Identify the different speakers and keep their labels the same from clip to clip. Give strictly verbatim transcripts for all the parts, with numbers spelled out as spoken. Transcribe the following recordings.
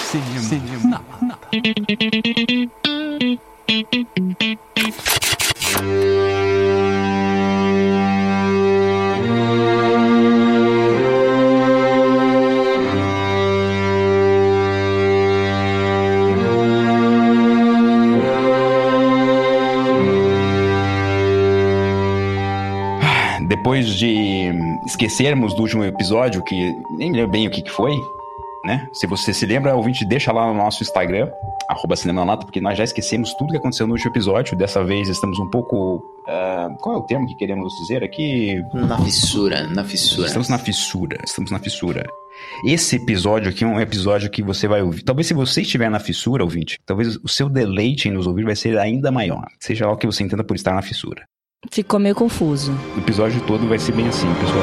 Speaker 1: Cinema, cinema na lata.
Speaker 2: Depois de esquecermos do último episódio, que nem lembro bem o que, que foi, né? Se você se lembra, ouvinte, deixa lá no nosso Instagram, arroba Cinema na Lata, porque nós já esquecemos tudo que aconteceu no último episódio. Dessa vez estamos um pouco... Uh, qual é o termo que queremos dizer aqui?
Speaker 3: Na fissura, na fissura.
Speaker 2: Estamos na fissura, estamos na fissura. Esse episódio aqui é um episódio que você vai ouvir. Talvez se você estiver na fissura, ouvinte, talvez o seu deleite em nos ouvir vai ser ainda maior. Seja lá o que você entenda por estar na fissura.
Speaker 4: Ficou meio confuso.
Speaker 2: O episódio todo vai ser bem assim, pessoal.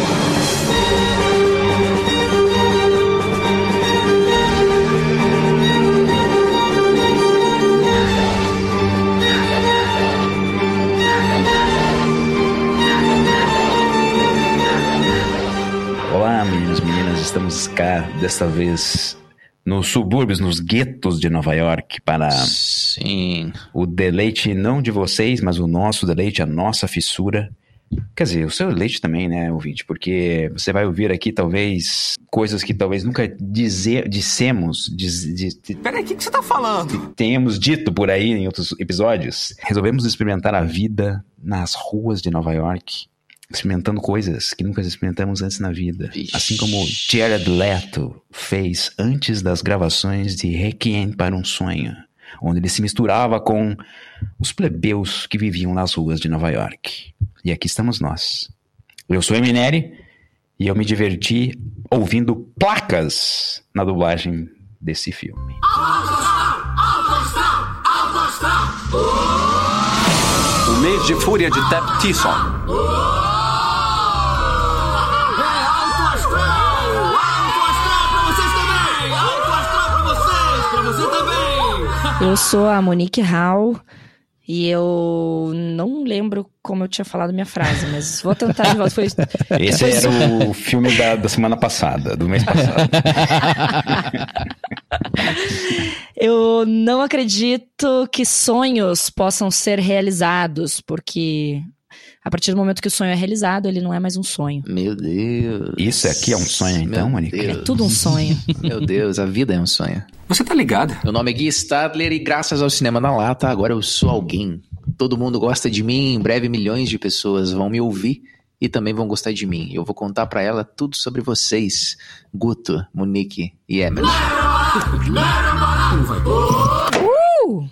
Speaker 2: Olá, meninos e meninas. Estamos cá, desta vez, nos subúrbios, nos guetos de Nova York, para
Speaker 3: Sim.
Speaker 2: o deleite não de vocês, mas o nosso deleite, a nossa fissura. Quer dizer, o seu deleite também, né, ouvinte? Porque você vai ouvir aqui, talvez, coisas que talvez nunca dizer, dissemos... Diz, diz,
Speaker 1: Peraí, o que, que você tá falando?
Speaker 2: Tenhamos dito por aí em outros episódios. Resolvemos experimentar a vida nas ruas de Nova York, experimentando coisas que nunca experimentamos antes na vida.
Speaker 3: Ixi.
Speaker 2: Assim como Jared Leto fez antes das gravações de Requiem para um Sonho, onde ele se misturava com os plebeus que viviam nas ruas de Nova York. E aqui estamos nós. Eu sou Emineri e eu me diverti ouvindo placas na dublagem desse filme.
Speaker 1: O mês de fúria de Tap Tisson.
Speaker 4: Eu sou a Monique Hall e eu não lembro como eu tinha falado minha frase, mas vou tentar de volta. Foi...
Speaker 2: Esse
Speaker 4: Foi...
Speaker 2: era o filme da, da semana passada, do mês passado.
Speaker 4: Eu não acredito que sonhos possam ser realizados, porque a partir do momento que o sonho é realizado, ele não é mais um sonho.
Speaker 3: Meu Deus.
Speaker 2: Isso aqui é um sonho, então, Monique?
Speaker 4: É tudo um sonho.
Speaker 3: Meu Deus, a vida é um sonho.
Speaker 1: Você tá ligado?
Speaker 3: Meu nome é Gui Stadler e graças ao Cinema na Lata, agora eu sou alguém. Todo mundo gosta de mim, em breve milhões de pessoas vão me ouvir e também vão gostar de mim. Eu vou contar pra ela tudo sobre vocês, Guto, Monique e Emerson.
Speaker 4: Uh!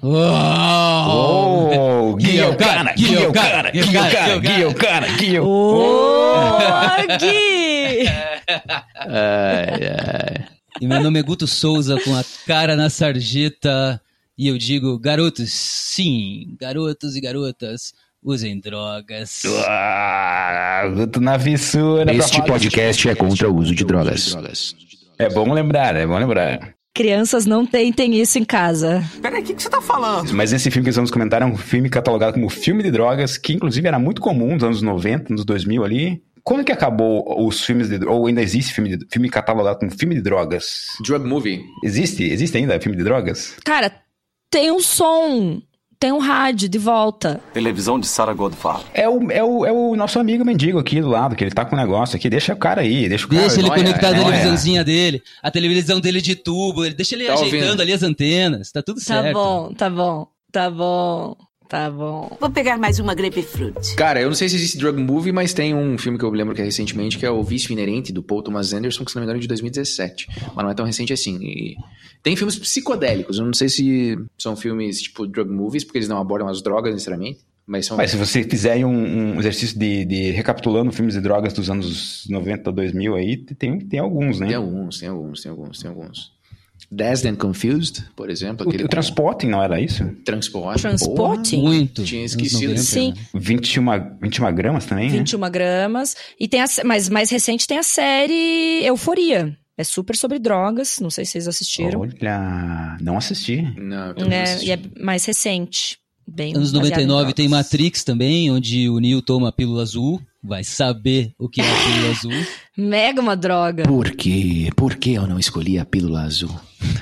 Speaker 2: Oh, Gui é o cara, Gui é o cara, Gui é o cara, Gui é o cara, Gui é o
Speaker 4: Ô, Gui!
Speaker 3: Ai, ai.
Speaker 5: E meu nome é Guto Souza, com a cara na sarjeta, e eu digo, garotos, sim, garotos e garotas, usem drogas.
Speaker 2: Ah, Guto na fissura.
Speaker 3: Este podcast é contra o uso de drogas.
Speaker 2: É bom lembrar, é bom lembrar.
Speaker 4: Crianças não tentem isso em casa.
Speaker 1: Peraí, o que, que você tá falando?
Speaker 2: Mas esse filme que nós vamos comentar é um filme catalogado como filme de drogas, que inclusive era muito comum nos anos noventa, nos dois mil ali. Quando que acabou os filmes de... Ou ainda existe filme, de, filme catalogado como filme de drogas?
Speaker 3: Drug movie.
Speaker 2: Existe? Existe ainda filme de drogas?
Speaker 4: Cara, tem um som, tem um rádio de volta.
Speaker 1: Televisão de Sarah Goldfarb.
Speaker 2: É o, é, o, é o nosso amigo mendigo aqui do lado, que ele tá com um negócio aqui. Deixa o cara aí, deixa o cara...
Speaker 5: Deixa ele
Speaker 3: Olha,
Speaker 5: conectar a
Speaker 3: olha.
Speaker 5: televisãozinha dele, a televisão dele de tubo, ele, deixa ele
Speaker 3: Tá
Speaker 5: ajeitando
Speaker 3: ouvindo?
Speaker 5: ali as antenas, tá tudo
Speaker 4: Tá
Speaker 5: certo.
Speaker 4: bom, tá bom, tá bom, tá bom.
Speaker 6: Vou pegar mais uma grapefruit.
Speaker 3: Cara, eu não sei se existe drug movie, mas tem um filme que eu lembro que é recentemente, que é o Vício Inerente, do Paul Thomas Anderson, que se não me engano é de dois mil e dezessete. Mas não é tão recente assim. E tem filmes psicodélicos, eu não sei se são filmes tipo drug movies, porque eles não abordam as drogas necessariamente. Mas, são...
Speaker 2: Mas se você fizer um, um exercício de, de recapitulando filmes de drogas dos anos noventa, dois mil aí, tem, tem alguns, né?
Speaker 3: Tem alguns, tem alguns, tem alguns, tem alguns. Dazed and Confused, por exemplo.
Speaker 2: O,
Speaker 3: aquele
Speaker 2: o Transporting não era isso?
Speaker 3: Transporte.
Speaker 4: Transporting?
Speaker 5: Muito.
Speaker 3: Tinha
Speaker 5: Anos
Speaker 3: esquecido.
Speaker 5: noventa.
Speaker 4: Sim.
Speaker 2: vinte e um, vinte e um gramas também, né?
Speaker 4: vinte e uma gramas. E tem a, mas mais recente tem a série Euforia. É super sobre drogas, não sei se vocês assistiram.
Speaker 2: Olha, não assisti.
Speaker 3: Não, eu também não
Speaker 4: É,
Speaker 3: assisti.
Speaker 4: e é mais recente. Bem
Speaker 5: Anos
Speaker 4: baseado
Speaker 5: noventa e
Speaker 4: em
Speaker 5: nove tem
Speaker 4: drogas.
Speaker 5: Matrix também, onde o Neo toma a pílula azul, vai saber o que é a pílula azul.
Speaker 4: Mega uma droga.
Speaker 3: Por quê? Por que eu não escolhi a pílula azul?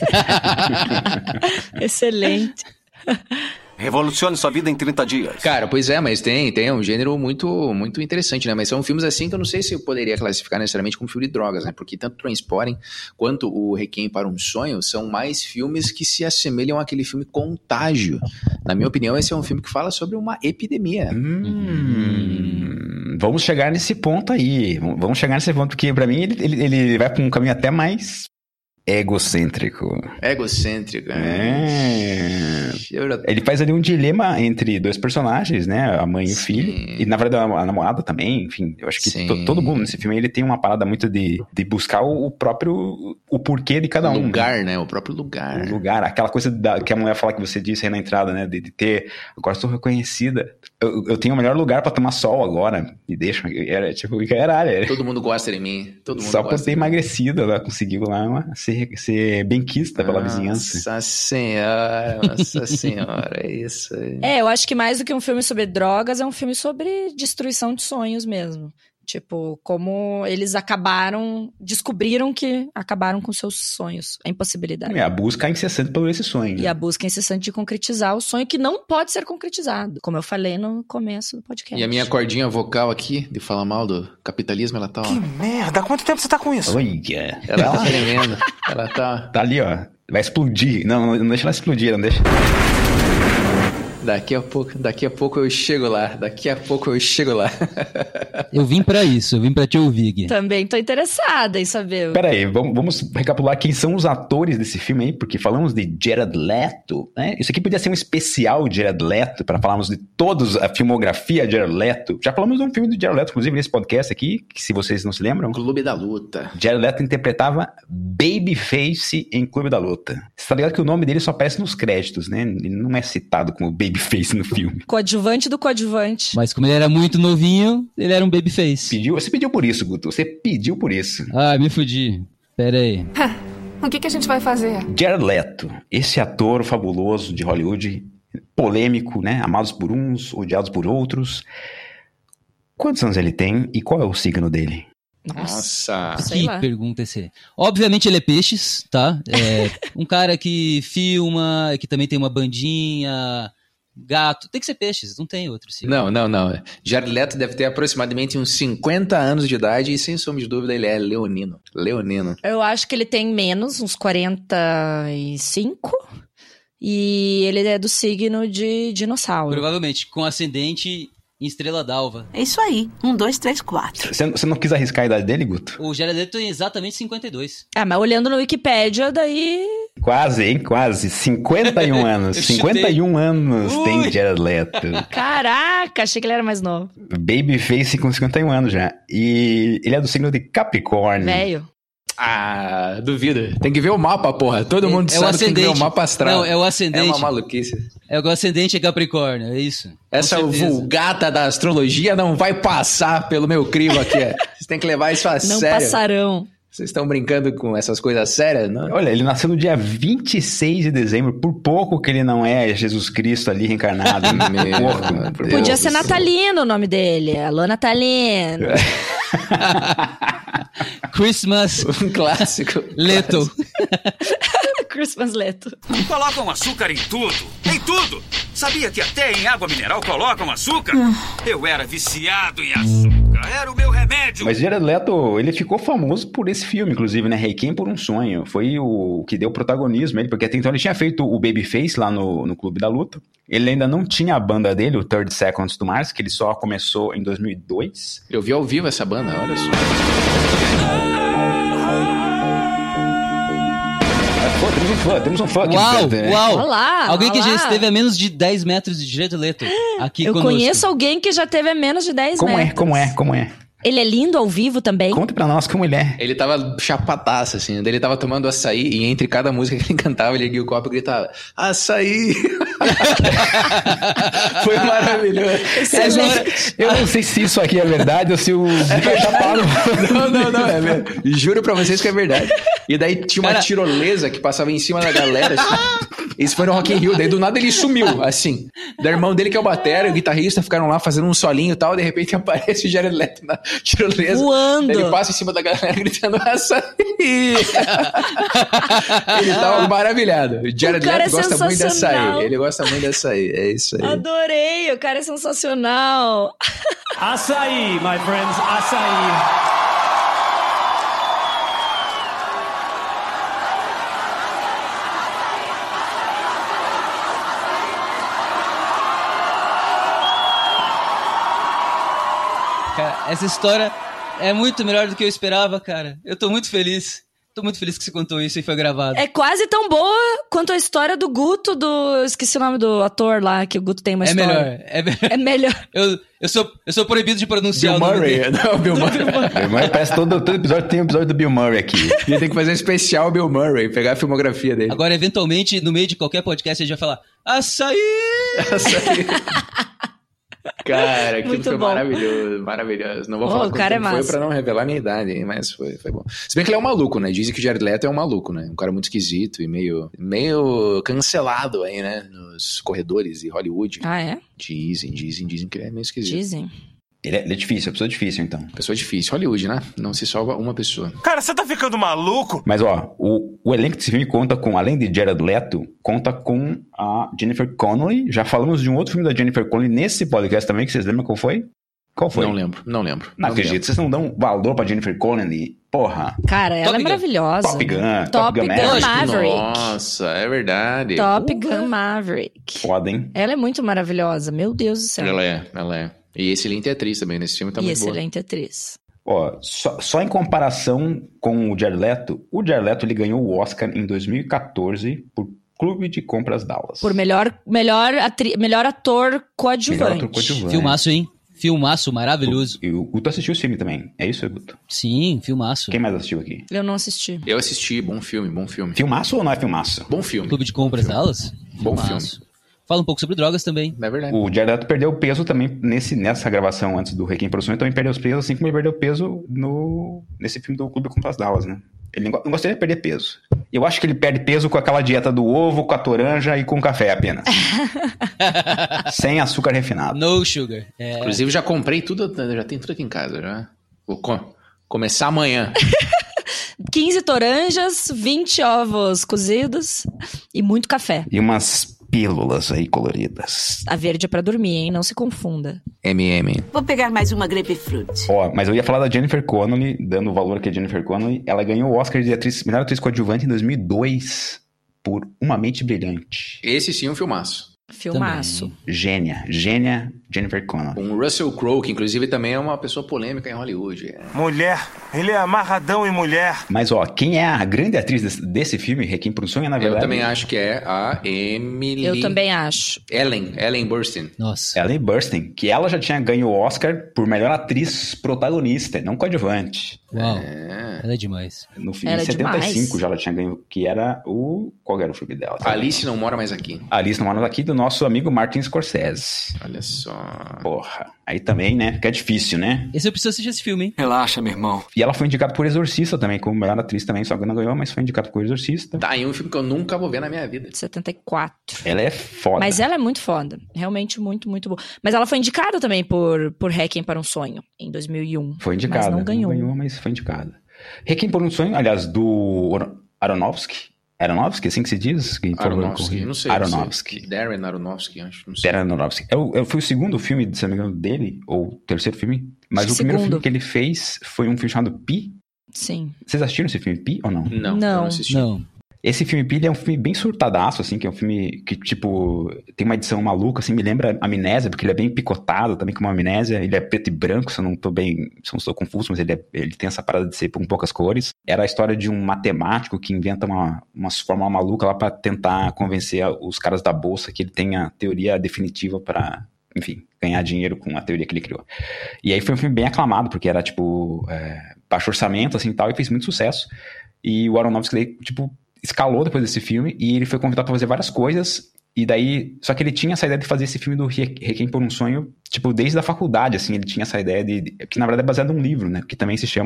Speaker 4: Excelente.
Speaker 1: Revolucione sua vida em trinta dias.
Speaker 3: Cara, pois é, mas tem, tem um gênero muito, muito interessante, né? Mas são filmes assim que eu não sei se eu poderia classificar necessariamente como filme de drogas, né? Porque tanto Trainspotting quanto o Requiem para um Sonho são mais filmes que se assemelham àquele filme Contágio. Na minha opinião, esse é um filme que fala sobre uma epidemia.
Speaker 2: Hum, vamos chegar nesse ponto aí. Vamos chegar nesse ponto, porque pra mim ele, ele, ele vai pra um caminho até mais egocêntrico.
Speaker 3: Egocêntrico.
Speaker 2: É. Ele faz ali um dilema entre dois personagens, né? A mãe e o filho. E na verdade a namorada também, enfim. Eu acho que to, todo mundo nesse filme ele tem uma parada muito de, de buscar o, o próprio, o porquê de cada um.
Speaker 3: O lugar, né? O próprio lugar.
Speaker 2: O lugar. Aquela coisa da, que a mulher fala que você disse aí na entrada, né? De, de ter, agora estou reconhecida. Eu, eu tenho o melhor lugar pra tomar sol agora. Me deixa. Era tipo, caralho. Era.
Speaker 3: Todo mundo gosta de mim. Todo mundo
Speaker 2: Só
Speaker 3: gosta
Speaker 2: por ter emagrecido, ela conseguiu lá uma, ser, ser benquista pela
Speaker 3: nossa
Speaker 2: vizinhança.
Speaker 3: Nossa senhora, nossa senhora, é isso aí.
Speaker 4: É, eu acho que mais do que um filme sobre drogas, é um filme sobre destruição de sonhos mesmo. Tipo, como eles acabaram, descobriram que acabaram com seus sonhos, a impossibilidade.
Speaker 2: É, a busca incessante por esse sonho.
Speaker 4: E a busca incessante de concretizar o sonho que não pode ser concretizado, como eu falei no começo do podcast.
Speaker 3: E a minha cordinha vocal aqui, de falar mal do capitalismo, ela tá, ó.
Speaker 1: Que merda, há quanto tempo você tá com isso?
Speaker 2: Olha.
Speaker 3: Ela tá tremendo. Ela tá...
Speaker 2: Tá ali, ó. Vai explodir. Não, não, não deixa ela explodir, não deixa...
Speaker 3: Daqui a pouco, daqui a pouco eu chego lá. Daqui a pouco eu chego lá.
Speaker 5: Eu vim pra isso, eu vim pra te ouvir, Gui.
Speaker 4: Também tô interessada em saber.
Speaker 2: Pera aí, vamos, vamos recapitular quem são os atores desse filme aí, porque falamos de Jared Leto, né? Isso aqui podia ser um especial de Jared Leto, para falarmos de toda a filmografia de Jared Leto. Já falamos de um filme do Jared Leto, inclusive, nesse podcast aqui, que se vocês não se lembram...
Speaker 3: Clube da Luta.
Speaker 2: Jared Leto interpretava Babyface em Clube da Luta. Você tá ligado que o nome dele só aparece nos créditos, né? Ele não é citado como Babyface no filme.
Speaker 4: Coadjuvante do coadjuvante.
Speaker 5: Mas como ele era muito novinho, ele era um babyface.
Speaker 2: Pediu, você pediu por isso, Guto. Você pediu por isso.
Speaker 5: Ah, me fudi. Pera aí.
Speaker 7: O que, que a gente vai fazer?
Speaker 2: Jared Leto, esse ator fabuloso de Hollywood, polêmico, né? Amados por uns, odiados por outros. Quantos anos ele tem e qual é o signo dele?
Speaker 3: Nossa.
Speaker 4: Sei
Speaker 5: Que
Speaker 4: lá.
Speaker 5: pergunta esse aí. Obviamente ele é peixes, tá? É um cara que filma, que também tem uma bandinha, gato. Tem que ser peixes, não tem outro signo.
Speaker 3: Não, não, não. Jared Leto deve ter aproximadamente uns cinquenta anos de idade e, sem sombra de dúvida, ele é leonino. Leonino.
Speaker 4: Eu acho que ele tem menos, uns quarenta e cinco. E ele é do signo de dinossauro.
Speaker 5: Provavelmente, com ascendente em Estrela d'Alva.
Speaker 6: É isso aí. Um, dois, três, quatro.
Speaker 2: Você, você não quis arriscar a idade dele, Guto?
Speaker 5: O Jared Leto tem exatamente cinquenta e dois.
Speaker 4: Ah, mas olhando no Wikipedia, daí...
Speaker 2: Quase, hein? Quase. cinquenta e um anos.
Speaker 5: Eu chutei.
Speaker 2: cinquenta e um anos
Speaker 5: Ui.
Speaker 2: tem Jared Leto.
Speaker 4: Caraca, achei que ele era mais novo.
Speaker 2: Babyface com cinquenta e um anos já. E ele é do signo de Capricórnio.
Speaker 4: Velho.
Speaker 3: Ah, duvido. Tem que ver o mapa, porra. Todo mundo
Speaker 5: É o
Speaker 3: sabe que tem que ver o
Speaker 5: ascendente.
Speaker 3: mapa astral.
Speaker 5: Não, é o ascendente.
Speaker 3: É uma maluquice.
Speaker 5: É o ascendente é Capricórnio, é isso.
Speaker 3: Essa
Speaker 5: Com certeza.
Speaker 3: vulgata da astrologia não vai passar pelo meu crivo aqui. Vocês têm que levar isso a
Speaker 4: Não
Speaker 3: sério.
Speaker 4: passarão.
Speaker 3: Vocês estão brincando com essas coisas sérias, não?
Speaker 2: Olha, ele nasceu no dia vinte e seis de dezembro. Por pouco que ele não é Jesus Cristo ali reencarnado.
Speaker 3: Meu
Speaker 2: Porco.
Speaker 3: Deus
Speaker 4: Podia
Speaker 3: do
Speaker 4: ser
Speaker 3: céu.
Speaker 4: Natalino o nome dele. Alô, Natalino.
Speaker 5: Christmas
Speaker 3: Um clássico.
Speaker 5: Leto.
Speaker 4: Christmas Leto.
Speaker 8: Colocam açúcar em tudo, em tudo. Sabia que até em água mineral colocam açúcar? Eu era viciado em açúcar, era o meu remédio.
Speaker 2: Mas Jared Leto, ele ficou famoso por esse filme, inclusive, né? Requiem por um Sonho. Foi o que deu protagonismo a ele, porque até então ele tinha feito o Babyface lá no, no Clube da Luta. Ele ainda não tinha a banda dele, o thirty Seconds to Mars, que ele só começou em dois mil e dois.
Speaker 3: Eu vi ao vivo essa banda, olha só.
Speaker 2: Pô, temos um fã, temos um fã aqui.
Speaker 5: Uau,
Speaker 2: né?
Speaker 5: uau.
Speaker 4: Olá,
Speaker 5: Alguém que
Speaker 4: olá.
Speaker 5: já esteve a menos de dez metros de Jared Leto aqui
Speaker 4: Eu
Speaker 5: conosco.
Speaker 4: conheço alguém que já teve a menos de dez
Speaker 2: Como
Speaker 4: metros.
Speaker 2: é, como é, como é?
Speaker 4: Ele é lindo ao vivo também?
Speaker 2: Conta pra nós como ele é.
Speaker 3: Ele tava chapadaço, assim. Ele tava tomando açaí e entre cada música que ele cantava, ele erguia o copo e gritava: açaí! Foi maravilhoso.
Speaker 2: Excelente. Eu não sei se isso aqui é verdade ou se o Vitor tá parado.
Speaker 3: Não, não, não, é mesmo. Juro pra vocês que é verdade. E daí tinha uma
Speaker 5: Cara-
Speaker 3: tirolesa que passava em cima da galera, assim. Isso foi no Rock in Rio, daí do nada ele sumiu, assim. Da irmão dele, que é o batera, o guitarrista, ficaram lá fazendo um solinho e tal, de repente aparece o Jared Leto na tirolesa.
Speaker 4: Voando.
Speaker 3: Daí ele passa em cima da galera gritando açaí. Ele tava maravilhado. O Jared
Speaker 4: O cara
Speaker 3: Leto
Speaker 4: é
Speaker 3: gosta muito de
Speaker 4: sensacional.
Speaker 3: açaí. Ele gosta muito de açaí, é isso aí.
Speaker 4: Adorei, o cara é sensacional.
Speaker 9: Açaí, my friends, açaí.
Speaker 5: Cara, essa história é muito melhor do que eu esperava, cara. Eu tô muito feliz. Tô muito feliz que você contou isso e foi gravado.
Speaker 4: É quase tão boa quanto a história do Guto, do... Esqueci o nome do ator lá, que o Guto tem uma
Speaker 5: é
Speaker 4: história.
Speaker 5: Melhor, é melhor.
Speaker 4: É melhor.
Speaker 5: Eu, eu, sou, eu sou proibido de pronunciar
Speaker 3: Bill
Speaker 5: o nome
Speaker 3: Murray.
Speaker 5: dele.
Speaker 3: Não, Bill Murray.
Speaker 2: Bill Murray parece todo, todo episódio tem um episódio do Bill Murray aqui.
Speaker 3: Ele tem que fazer um especial Bill Murray, pegar a filmografia dele.
Speaker 5: Agora, eventualmente, no meio de qualquer podcast, a gente vai falar açaí!
Speaker 3: Açaí. Cara, aquilo
Speaker 4: Muito
Speaker 3: foi
Speaker 4: bom.
Speaker 3: maravilhoso, maravilhoso. Não vou
Speaker 4: Oh,
Speaker 3: falar
Speaker 4: o
Speaker 3: quanto
Speaker 4: cara é
Speaker 3: tempo foi
Speaker 4: massa.
Speaker 3: pra não revelar a minha idade, hein, mas foi, foi bom. Se bem que ele é um maluco, né? Dizem que o Jared Leto é um maluco, né? Um cara muito esquisito e meio, meio cancelado aí, né? Nos corredores de Hollywood.
Speaker 4: Ah, é?
Speaker 3: Dizem, dizem, dizem que ele é meio esquisito.
Speaker 4: Dizem.
Speaker 2: Ele é, ele é difícil, é uma pessoa difícil, então.
Speaker 3: Pessoa difícil. Hollywood, né? Não se salva uma pessoa.
Speaker 9: Cara, você tá ficando maluco?
Speaker 2: Mas, ó, o, o elenco desse filme conta com, além de Jared Leto, conta com a Jennifer Connelly. Já falamos de um outro filme da Jennifer Connelly nesse podcast também, que vocês lembram qual foi? Qual foi?
Speaker 3: Não lembro, não lembro.
Speaker 2: Não acredito,
Speaker 3: lembro.
Speaker 2: vocês não dão valor pra Jennifer Connelly. Porra.
Speaker 4: Cara, ela
Speaker 5: Top
Speaker 4: é
Speaker 5: Gun.
Speaker 4: maravilhosa.
Speaker 2: Top Gun, Top
Speaker 4: Top
Speaker 2: Gun
Speaker 4: Gun
Speaker 2: Maverick.
Speaker 4: Maverick.
Speaker 3: Nossa, é verdade.
Speaker 4: Top
Speaker 3: Porra.
Speaker 4: Gun Maverick.
Speaker 2: Foda, hein?
Speaker 4: Ela é muito maravilhosa, meu Deus do céu.
Speaker 3: Ela é, ela é. E excelente atriz também, nesse filme tá
Speaker 4: e
Speaker 3: muito boa.
Speaker 4: excelente atriz.
Speaker 2: Ó, só, só em comparação com o Jared Leto, o Jared Leto ele ganhou o Oscar em dois mil e catorze por Clube de Compras Dallas.
Speaker 4: Por melhor, melhor, atri, melhor ator coadjuvante.
Speaker 2: Melhor ator coadjuvante.
Speaker 5: Filmaço, hein? Filmaço maravilhoso.
Speaker 2: E o Guto assistiu esse filme também. É isso, Guto?
Speaker 5: Sim, filmaço.
Speaker 2: Quem mais assistiu aqui?
Speaker 4: Eu não assisti.
Speaker 3: Eu assisti, bom filme, bom filme.
Speaker 2: Filmaço ou não é filmaço?
Speaker 3: Bom filme.
Speaker 5: Clube de Compras Dallas?
Speaker 3: Bom
Speaker 5: Filmaço. Fala um pouco sobre drogas também.
Speaker 3: É verdade.
Speaker 2: O Jared Leto perdeu peso também nesse, nessa gravação antes do Requiem por um Sonho, também perdeu os pesos, assim como ele perdeu peso no, nesse filme do Clube de Compras Dallas, né? Ele não, não gostaria de perder peso. Eu acho que ele perde peso com aquela dieta do ovo, com a toranja e com café apenas. Sem açúcar refinado.
Speaker 5: No sugar. É.
Speaker 3: Inclusive, já comprei tudo, já tem tudo aqui em casa, já. Vou co- começar amanhã.
Speaker 4: quinze toranjas, vinte ovos cozidos e muito café.
Speaker 2: E umas pílulas aí coloridas.
Speaker 4: A verde é pra dormir, hein? Não se confunda.
Speaker 3: M M.
Speaker 6: Vou pegar mais uma grapefruit.
Speaker 2: Ó, mas eu ia falar da Jennifer Connelly, dando o valor aqui a Jennifer Connelly. Ela ganhou o Oscar de atriz, melhor atriz coadjuvante em dois mil e dois por Uma Mente Brilhante.
Speaker 3: Esse sim é um filmaço.
Speaker 4: Filmaço.
Speaker 2: Gênia, gênia Jennifer Connelly.
Speaker 3: Com o Russell Crowe, que inclusive também é uma pessoa polêmica em Hollywood. É.
Speaker 9: Mulher. Ele é amarradão em mulher.
Speaker 2: Mas, ó, quem é a grande atriz desse, desse filme, Requiem por um Sonho, na verdade...
Speaker 3: Eu também acho que é a Emily...
Speaker 4: Eu também acho.
Speaker 3: Ellen, Ellen Burstyn.
Speaker 5: Nossa.
Speaker 2: Ellen Burstyn, que ela já tinha ganho o Oscar por melhor atriz protagonista, não coadjuvante.
Speaker 5: Uau.
Speaker 3: É.
Speaker 5: Ela é demais.
Speaker 2: No filme
Speaker 4: Era
Speaker 2: em setenta e cinco
Speaker 4: demais.
Speaker 2: já ela tinha ganho, que era o... Qual era o filme dela?
Speaker 3: Alice Não Mora Mais Aqui.
Speaker 2: Alice Não Mora Mais Aqui, do nosso amigo Martin Scorsese.
Speaker 3: Olha só.
Speaker 2: Porra, aí também, né? Fica difícil, né?
Speaker 5: Esse eu preciso assistir esse filme, hein?
Speaker 1: Relaxa, meu irmão.
Speaker 2: E ela foi indicada por Exorcista também, como melhor atriz também, só que não ganhou, mas foi indicada por Exorcista.
Speaker 3: Tá aí um filme que eu nunca vou ver na minha vida.
Speaker 4: De setenta e quatro.
Speaker 2: Ela é foda.
Speaker 4: Mas ela é muito foda. Realmente muito, muito boa. Mas ela foi indicada também por, por Requiem para um Sonho, em dois mil e um.
Speaker 2: Foi indicada.
Speaker 4: Mas não ganhou.
Speaker 2: Não ganhou, mas foi indicada. Requiem por um Sonho, aliás, do Aronofsky. Aronofsky, assim que se diz? Que
Speaker 3: Aronofsky, não sei.
Speaker 2: Aronofsky.
Speaker 3: Não sei. Darren Aronofsky, acho. Não sei.
Speaker 2: Darren Aronofsky. É o, é, foi o segundo filme, se não me engano, dele, ou o terceiro filme. Mas
Speaker 4: Acho
Speaker 2: o primeiro
Speaker 4: segundo.
Speaker 2: filme que ele fez foi um filme chamado Pi.
Speaker 4: Sim.
Speaker 2: Vocês assistiram esse filme Pi ou não?
Speaker 3: Não,
Speaker 4: Não.
Speaker 3: eu não assisti.
Speaker 5: Não.
Speaker 2: Esse filme Pi ele é um filme bem surtadaço, assim, que é um filme que, tipo, tem uma edição maluca, assim, me lembra Amnésia, porque ele é bem picotado também como Amnésia, ele é preto e branco, se eu não tô bem, se eu não estou confuso, mas ele, é, ele tem essa parada de ser com poucas cores. Era a história de um matemático que inventa uma, uma fórmula maluca lá pra tentar convencer os caras da bolsa que ele tem a teoria definitiva pra, enfim, ganhar dinheiro com a teoria que ele criou. E aí foi um filme bem aclamado, porque era, tipo, é, baixo orçamento, assim, tal, e fez muito sucesso. E o Aronofsky, tipo, escalou depois desse filme e ele foi convidado pra fazer várias coisas e daí, só que ele tinha essa ideia de fazer esse filme do Requiem por um Sonho, tipo, desde a faculdade, assim, ele tinha essa ideia de, de que na verdade é baseado num livro, né, que também se chama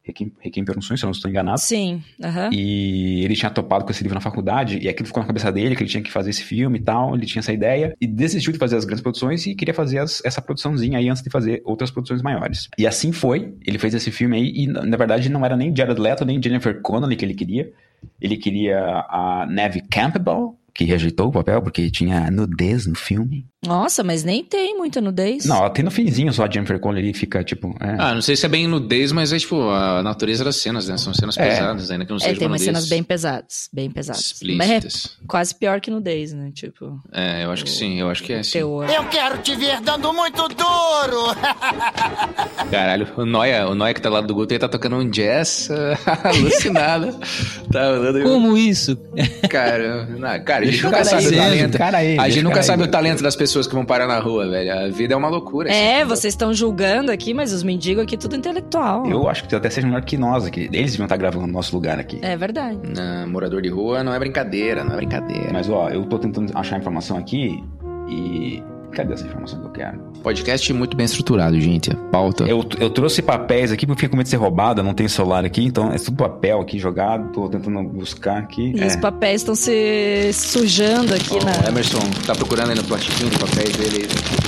Speaker 2: Requiem, Requiem por um Sonho, se eu não estou enganado.
Speaker 4: Sim, aham.
Speaker 2: E ele tinha topado com esse livro na faculdade, e aquilo ficou na cabeça dele, que ele tinha que fazer esse filme e tal, ele tinha essa ideia, e desistiu de fazer as grandes produções e queria fazer as, essa produçãozinha aí antes de fazer outras produções maiores. E assim foi, ele fez esse filme aí, e na verdade não era nem Jared Leto, nem Jennifer Connelly que ele queria, ele queria a Neve Campbell, que rejeitou o papel porque tinha nudez no filme.
Speaker 4: Nossa, mas nem tem muita nudez.
Speaker 2: Não, tem no finzinho só a Jennifer Connelly e fica tipo... É.
Speaker 3: Ah, não sei se é bem nudez, mas é tipo a natureza das cenas, né? São cenas
Speaker 2: É.
Speaker 3: pesadas, ainda que não
Speaker 4: É,
Speaker 3: seja
Speaker 4: tem
Speaker 3: uma
Speaker 4: umas
Speaker 3: nudez
Speaker 4: cenas bem pesadas, bem pesadas.
Speaker 3: explícitas.
Speaker 4: Mas é quase pior que nudez, né? Tipo,
Speaker 3: É, eu acho que sim, eu acho que é sim.
Speaker 4: teor.
Speaker 10: Eu quero te ver dando muito duro!
Speaker 3: Caralho, o Noia, o Noia que tá lá do Guto, ele tá tocando um jazz alucinado. Tá rolando...
Speaker 5: Como isso?
Speaker 3: Cara, não, cara, a gente
Speaker 2: Deixa o
Speaker 3: nunca
Speaker 2: cara
Speaker 3: sabe
Speaker 2: aí,
Speaker 3: o
Speaker 2: deixa
Speaker 3: talento.
Speaker 2: o cara aí,
Speaker 3: A
Speaker 2: deixa
Speaker 3: gente
Speaker 2: o
Speaker 3: nunca
Speaker 2: cara
Speaker 3: sabe
Speaker 2: aí.
Speaker 3: o talento das pessoas que vão parar na rua, velho. A vida é uma loucura.
Speaker 4: É,
Speaker 3: assim,
Speaker 4: vocês estão julgando aqui, mas os mendigos aqui tudo intelectual.
Speaker 2: Eu acho que até seja melhor que nós aqui. Eles deviam estar gravando no nosso lugar aqui.
Speaker 4: É verdade.
Speaker 3: Não, morador de rua não é brincadeira, não é brincadeira.
Speaker 2: Mas, ó, eu tô tentando achar informação aqui e... Cadê essa informação que eu quero?
Speaker 3: Podcast muito bem estruturado, gente. Pauta.
Speaker 2: Eu, eu trouxe papéis aqui porque eu fiquei com medo de ser roubado, não tem celular aqui, então é tudo papel aqui jogado, tô tentando buscar aqui.
Speaker 4: E
Speaker 2: é.
Speaker 4: os papéis estão se sujando aqui
Speaker 3: Ó,
Speaker 4: na...
Speaker 3: Emerson, tá procurando aí no plastiquinho de papéis dele.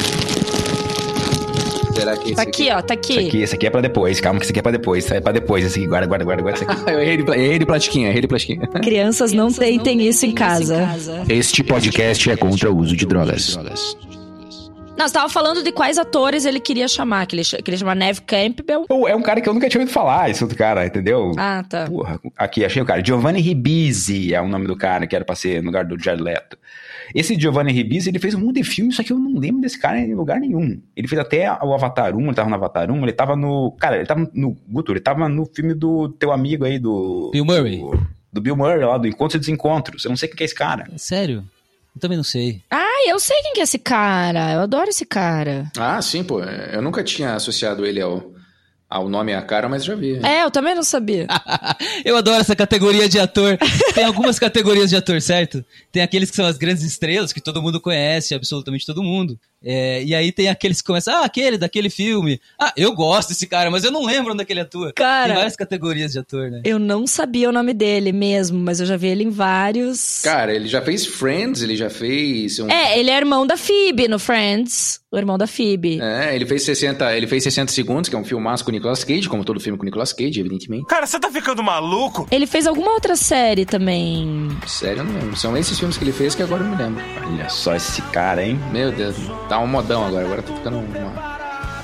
Speaker 3: Será que esse
Speaker 4: Tá aqui, ó, tá aqui.
Speaker 2: Esse aqui, esse aqui é pra depois, calma que esse aqui é pra depois, é pra depois, esse aqui, guarda, guarda, guarda, guarda esse aqui.
Speaker 3: eu errei de, pla- errei de plastiquinho, errei de plastiquinho.
Speaker 4: Crianças não tentem isso em casa.
Speaker 3: Este podcast é contra o uso de drogas.
Speaker 4: Não, você tava falando de quais atores ele queria chamar, que ele ch- queria chamar Neve Campbell.
Speaker 2: Pô, é um cara que eu nunca tinha ouvido falar, esse outro cara, entendeu?
Speaker 4: Ah, tá.
Speaker 2: Porra, aqui, achei o cara. Giovanni Ribisi é o nome do cara que era pra ser no lugar do Jared Leto. Esse Giovanni Ribisi, ele fez um monte de filme, só que eu não lembro desse cara em lugar nenhum. Ele fez até o Avatar um, ele tava no Avatar um, ele tava no... Cara, ele tava no... Guto, ele tava no filme do teu amigo aí, do...
Speaker 5: Bill Murray.
Speaker 2: Do, do Bill Murray, lá, do Encontros e Desencontros. Eu não sei quem que é esse cara.
Speaker 5: Sério? Eu também não sei.
Speaker 4: Ah, eu sei quem que é esse cara. Eu adoro esse cara.
Speaker 3: Ah, sim, pô. Eu nunca tinha associado ele ao, ao nome e à cara, mas já vi.
Speaker 4: É, eu também não sabia.
Speaker 5: Eu adoro essa categoria de ator. Tem algumas categorias de ator, certo? Tem aqueles que são as grandes estrelas, que todo mundo conhece, absolutamente todo mundo. É, e aí tem aqueles que começam, ah, aquele daquele filme. Ah, eu gosto desse cara, mas eu não lembro onde é que ele atua.
Speaker 4: Cara,
Speaker 5: tem várias categorias de ator, né?
Speaker 4: Eu não sabia o nome dele mesmo, mas eu já vi ele em vários...
Speaker 3: Cara, ele já fez Friends, ele já fez... Um...
Speaker 4: É, ele é irmão da Phoebe no Friends. O irmão da Phoebe.
Speaker 3: É, ele fez sessenta, ele fez sessenta segundos, que é um filmaço com o Nicolas Cage, como todo filme com o Nicolas Cage, evidentemente.
Speaker 9: Cara, você tá ficando maluco?
Speaker 4: Ele fez alguma outra série também.
Speaker 3: Sério, eu não lembro. São esses filmes que ele fez que agora eu me lembro.
Speaker 2: Olha só esse cara, hein?
Speaker 3: Meu Deus, tá um modão agora, agora tá ficando uma...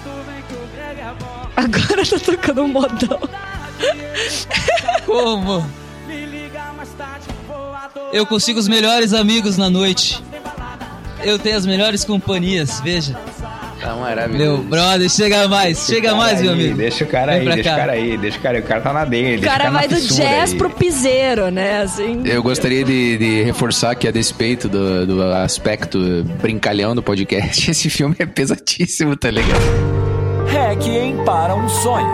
Speaker 4: Agora tá tocando um modão.
Speaker 5: Como? Eu consigo os melhores amigos na noite. Eu tenho as melhores companhias, veja.
Speaker 3: Tá maravilhoso.
Speaker 5: Meu brother, chega mais,
Speaker 2: Esse
Speaker 5: chega
Speaker 2: cara
Speaker 5: mais, meu
Speaker 2: aí,
Speaker 5: amigo.
Speaker 2: Deixa o cara
Speaker 5: Vem
Speaker 2: aí,
Speaker 5: pra
Speaker 2: deixa
Speaker 5: cá.
Speaker 2: o cara aí, deixa o cara aí. O cara tá na dele,
Speaker 4: O
Speaker 2: deixa
Speaker 4: cara
Speaker 2: o
Speaker 4: vai
Speaker 2: na
Speaker 4: do
Speaker 2: fissura
Speaker 4: jazz
Speaker 2: aí.
Speaker 4: pro piseiro, né? Assim.
Speaker 3: Eu gostaria de, de reforçar que, a despeito do, do aspecto brincalhão do podcast, esse filme é pesadíssimo, tá ligado?
Speaker 11: Requiem para um Sonho.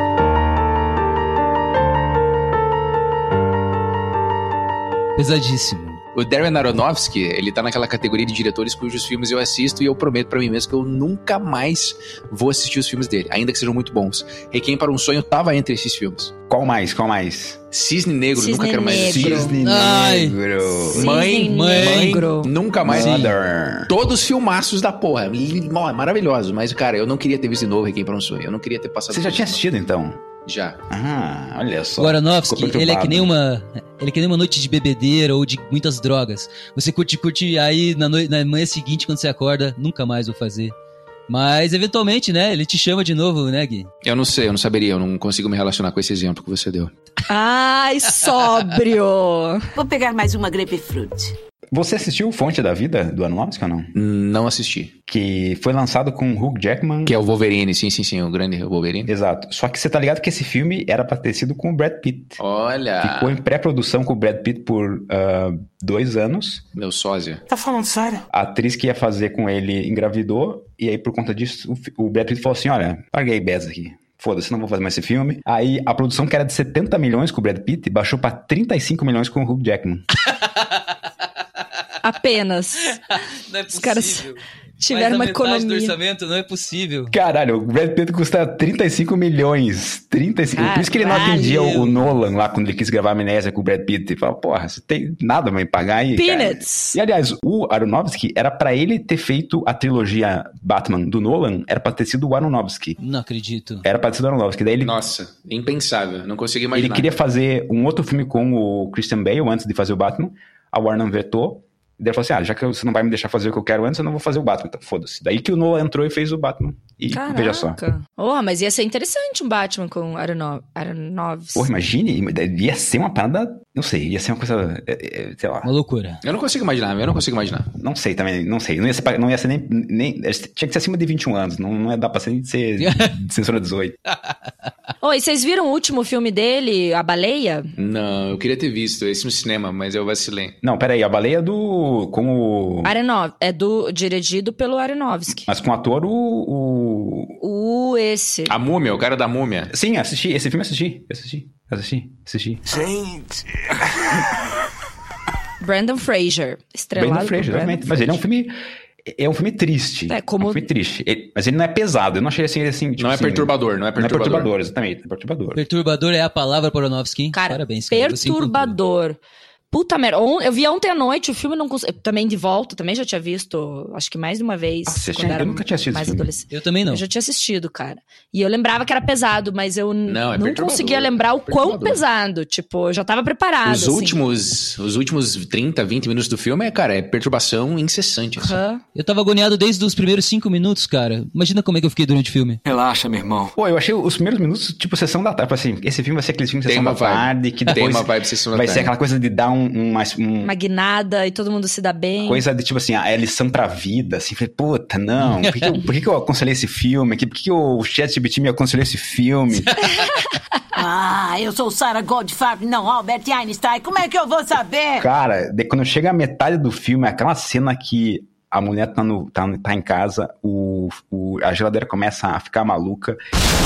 Speaker 5: Pesadíssimo.
Speaker 3: O Darren Aronofsky, ele tá naquela categoria de diretores cujos filmes eu assisto e eu prometo pra mim mesmo que eu nunca mais vou assistir os filmes dele, ainda que sejam muito bons. Requiem para um Sonho tava entre esses filmes.
Speaker 2: Qual mais? Qual mais?
Speaker 3: Cisne Negro,
Speaker 4: Cisne
Speaker 3: nunca quero mais
Speaker 4: Negro.
Speaker 3: assistir.
Speaker 2: Cisne
Speaker 5: Ai.
Speaker 2: Negro.
Speaker 3: Mãe,
Speaker 4: Cisne
Speaker 3: mãe,
Speaker 4: Negro.
Speaker 3: nunca mais.
Speaker 2: Mother.
Speaker 3: Todos os filmaços da porra, li- ó, maravilhosos, mas cara, eu não queria ter visto de novo Requiem para um Sonho, eu não queria ter passado
Speaker 2: Você já
Speaker 3: por
Speaker 2: tinha
Speaker 3: isso.
Speaker 2: assistido, então?
Speaker 3: Já.
Speaker 2: Ah, olha só.
Speaker 5: O Aronofsky,
Speaker 2: Ficou
Speaker 5: ele é que nem
Speaker 2: perturbado.
Speaker 5: uma, ele é que nem uma noite de bebedeira ou de muitas drogas. Você curte, curte, aí na, noi- na manhã seguinte, quando você acorda, nunca mais vou fazer. Mas, eventualmente, né, ele te chama de novo, né, Gui?
Speaker 3: Eu não sei, eu não saberia, eu não consigo me relacionar com esse exemplo que você deu.
Speaker 4: Ai, sóbrio.
Speaker 6: Vou pegar mais uma grapefruit.
Speaker 2: Você assistiu Fonte da Vida, do Aronofsky ou não?
Speaker 3: Não assisti.
Speaker 2: Que foi lançado com o Hugh Jackman.
Speaker 3: Que é o Wolverine, sim, sim, sim, o grande Wolverine.
Speaker 2: Exato. Só que você tá ligado que esse filme era pra ter sido com o Brad Pitt.
Speaker 3: Olha,
Speaker 2: Ficou em pré-produção com o Brad Pitt por ah, dois anos.
Speaker 3: meu sósia.
Speaker 9: Tá falando sério?
Speaker 2: A atriz que ia fazer com ele engravidou. E aí, por conta disso, o, fi- o Brad Pitt falou assim, olha, paguei Bez aqui. Foda-se, não vou fazer mais esse filme. Aí, a produção que era de setenta milhões com o Brad Pitt, baixou pra trinta e cinco milhões com o Hugh Jackman.
Speaker 4: Apenas.
Speaker 5: Não é
Speaker 4: Os caras Tiveram uma economia.
Speaker 5: do orçamento, não é possível.
Speaker 2: Caralho, o Brad Pitt custa trinta e cinco milhões. trinta e cinco. Caralho. Por isso que ele não atendia o Nolan lá quando ele quis gravar a Amnésia com o Brad Pitt. Ele falou, porra, você tem nada pra me pagar aí,
Speaker 4: Peanuts.
Speaker 2: Cara. E aliás, o Aronofsky, era pra ele ter feito a trilogia Batman do Nolan, era pra ter sido o Aronofsky.
Speaker 5: Não acredito.
Speaker 2: Era pra ter sido o Aronofsky. Daí ele...
Speaker 3: Nossa, impensável. Não consegui imaginar.
Speaker 2: Ele queria fazer um outro filme com o Christian Bale antes de fazer o Batman. A Warner vetou. Daí ele falou assim, ah, já que você não vai me deixar fazer o que eu quero antes, eu não vou fazer o Batman, então foda-se. Daí que o Nolan entrou e fez o Batman. E
Speaker 4: Caraca.
Speaker 2: Veja só.
Speaker 4: Oh, mas ia ser interessante um Batman com Aronov... Aronofsky.
Speaker 2: Porra, imagine, ia ser uma parada, não sei, ia ser uma coisa, sei lá.
Speaker 5: Uma loucura.
Speaker 3: Eu não consigo imaginar, eu não consigo imaginar.
Speaker 2: Não sei também, não sei. Não ia ser, não ia ser nem, nem... Tinha que ser acima de vinte e um anos, não, não ia dar pra ser, ser censura dezoito.
Speaker 4: Oh, e vocês viram o último filme dele, A Baleia?
Speaker 3: Não, eu queria ter visto esse no cinema, mas eu vacilei.
Speaker 2: Não, peraí, A Baleia do... com o...
Speaker 4: Aronov, é do, dirigido pelo Aronofsky.
Speaker 2: Mas com o ator, o... o...
Speaker 4: O esse.
Speaker 3: A Múmia, o cara da Múmia.
Speaker 2: Sim, assisti, esse filme assisti, assisti, assisti, assisti.
Speaker 9: Gente...
Speaker 4: Brandon Fraser, estrelado
Speaker 2: Brandon Fraser, realmente. Mas ele é um filme... É um filme triste.
Speaker 4: É, como...
Speaker 2: É um filme triste. Ele, mas ele não é pesado. Eu não achei assim... assim tipo
Speaker 3: não é
Speaker 2: assim,
Speaker 3: perturbador, não é perturbador.
Speaker 2: Não é perturbador, exatamente. É perturbador.
Speaker 5: Perturbador é a palavra para o Aronofsky.
Speaker 4: Cara,
Speaker 5: parabéns, cara.
Speaker 4: Perturbador. Puta merda. Eu vi ontem à noite o filme, não cons... também de volta, também já tinha visto, acho que mais de uma vez.
Speaker 2: Ah, você
Speaker 4: quando
Speaker 2: tinha...
Speaker 4: era
Speaker 2: Eu nunca tinha assistido
Speaker 4: mais
Speaker 2: esse filme.
Speaker 4: adolescente.
Speaker 5: Eu também não.
Speaker 4: Eu já tinha assistido, cara. E eu lembrava que era pesado, mas eu
Speaker 3: não, é
Speaker 4: não conseguia lembrar o quão pesado. Tipo, eu já tava preparado.
Speaker 3: Os
Speaker 4: assim.
Speaker 3: últimos, os últimos trinta, vinte minutos do filme é, cara, é perturbação incessante. Assim.
Speaker 4: Uhum.
Speaker 5: Eu tava agoniado desde os primeiros cinco minutos, cara. Imagina como é que eu fiquei durante o filme.
Speaker 9: Relaxa, meu irmão.
Speaker 2: Pô, eu achei os primeiros minutos, tipo, sessão da tarde. Assim, esse filme vai ser aquele filme de sessão da tarde, que depois
Speaker 3: Tem uma vibe sessão da
Speaker 2: vai
Speaker 3: tarde.
Speaker 2: ser aquela coisa de dar um... um, um
Speaker 4: uma guinada e todo mundo se dá bem.
Speaker 2: Coisa de, tipo assim, a lição pra vida, assim. Falei, puta, não. Por que, que, eu, por que, que eu aconselhei esse filme aqui? Por que, que o ChatGPT me aconselhou esse filme?
Speaker 6: Ah, eu sou Sarah Goldfarb, não Albert Einstein. Como é que eu vou saber?
Speaker 2: Cara, de, quando chega a metade do filme, aquela cena que a mulher tá, no, tá, tá em casa, o, o, a geladeira começa a ficar maluca.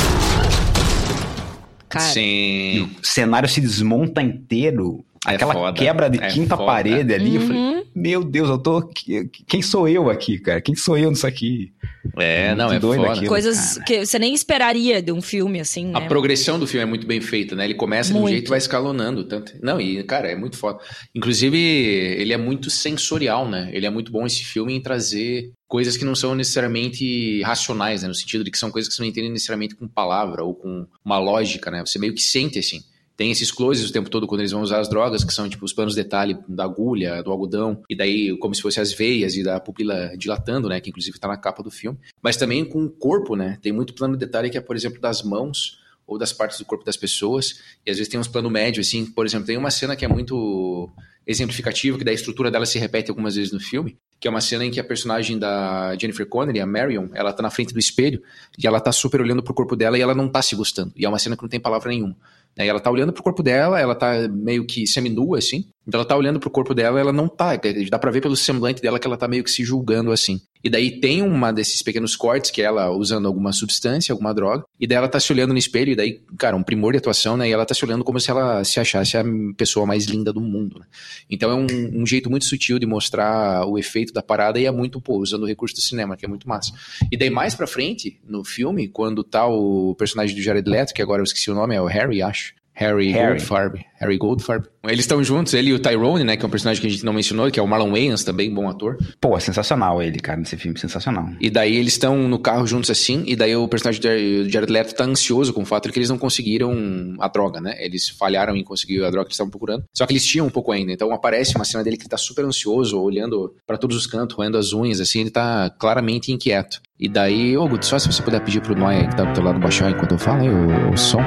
Speaker 4: Cara.
Speaker 3: Sim.
Speaker 2: O cenário se desmonta inteiro.
Speaker 3: É
Speaker 2: aquela
Speaker 3: foda,
Speaker 2: quebra de
Speaker 3: é
Speaker 2: quinta
Speaker 3: foda.
Speaker 2: parede ali.
Speaker 4: Uhum.
Speaker 2: Eu falei, meu Deus, eu tô... Quem sou eu aqui, cara? Quem sou eu nisso aqui?
Speaker 3: É, não, é
Speaker 2: doido
Speaker 3: foda.
Speaker 2: aquilo,
Speaker 4: Coisas
Speaker 2: cara.
Speaker 4: que você nem esperaria de um filme, assim, né?
Speaker 3: A progressão do filme é muito bem feita, né? Ele começa de um
Speaker 4: Muito.
Speaker 3: jeito e vai escalonando. Tanto... Não, e, cara, é muito foda. Inclusive, ele é muito sensorial, né? Ele é muito bom, esse filme, em trazer coisas que não são necessariamente racionais, né? No sentido de que são coisas que você não entende necessariamente com palavra ou com uma lógica, né? Você meio que sente, assim. Tem esses closes o tempo todo quando eles vão usar as drogas, que são tipo os planos de detalhe da agulha, do algodão, e daí como se fossem as veias e da pupila dilatando, né, que inclusive tá na capa do filme. Mas também com o corpo, né, tem muito plano de detalhe que é, por exemplo, das mãos ou das partes do corpo das pessoas, e às vezes tem uns plano médio, assim, por exemplo, tem uma cena que é muito exemplificativa, que daí a estrutura dela se repete algumas vezes no filme, que é uma cena em que a personagem da Jennifer Connelly, a Marion, ela tá na frente do espelho, e ela tá super olhando pro corpo dela e ela não tá se gostando, e é uma cena que não tem palavra nenhuma. E ela tá olhando pro corpo dela, ela tá meio que seminua, assim. Então ela tá olhando pro corpo dela, ela não tá. Dá pra ver pelo semblante dela que ela tá meio que se julgando, assim. E daí tem uma desses pequenos cortes, que é ela usando alguma substância, alguma droga. E daí ela tá se olhando no espelho, e daí, cara, um primor de atuação, né? E ela tá se olhando como se ela se achasse a pessoa mais linda do mundo, né? Então é um, um jeito muito sutil de mostrar o efeito da parada, e é muito, pô, usando o recurso do cinema, que é muito massa. E daí mais pra frente, no filme, quando tá o personagem do Jared Leto, que agora eu esqueci o nome, é o Harry, acho. Harry,
Speaker 2: Harry.
Speaker 3: Goldfarb. Harry Goldfarb. Eles estão juntos, ele e o Tyrone, né? Que é um personagem que a gente não mencionou, que é o Marlon Wayans, também, bom ator.
Speaker 2: Pô, é sensacional ele, cara, nesse filme, sensacional.
Speaker 3: E daí eles estão no carro juntos assim, e daí o personagem de Jared Leto tá ansioso com o fato de que eles não conseguiram a droga, né? Eles falharam em conseguir a droga que eles estavam procurando. Só que eles tinham um pouco ainda. Então aparece uma cena dele que ele tá super ansioso, olhando pra todos os cantos, roendo as unhas, assim, ele tá claramente inquieto. E daí, ô Guto, só se você puder pedir pro Noia que tá do teu lado baixar enquanto eu falo aí o, o som.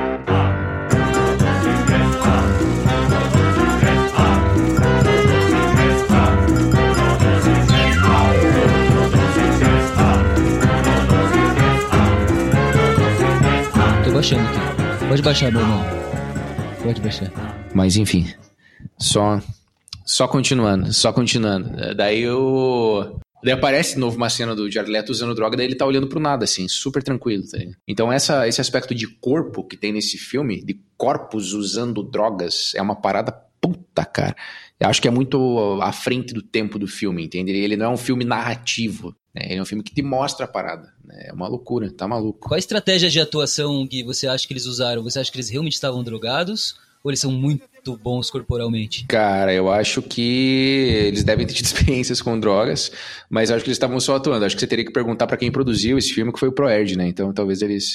Speaker 5: Baixando aqui. Pode baixar, meu irmão. Pode baixar.
Speaker 3: Mas enfim, só só continuando, só continuando. Daí eu... Daí aparece de novo uma cena do Jared Leto usando droga, daí ele tá olhando pro nada, assim, super tranquilo. Tá? Então essa, esse aspecto de corpo que tem nesse filme, de corpos usando drogas, é uma parada puta, cara. Eu acho que é muito à frente do tempo do filme, entende? Ele não é um filme narrativo. É, é um filme que te mostra a parada. Né? É uma loucura, tá maluco.
Speaker 5: Qual a estratégia de atuação, Gui, você acha que eles usaram? Você acha que eles realmente estavam drogados? Ou eles são muito bons corporalmente?
Speaker 3: Cara, eu acho que eles devem ter tido experiências com drogas, mas eu acho que eles estavam só atuando. Acho que você teria que perguntar pra quem produziu esse filme, que foi o Proerd, né? Então talvez eles...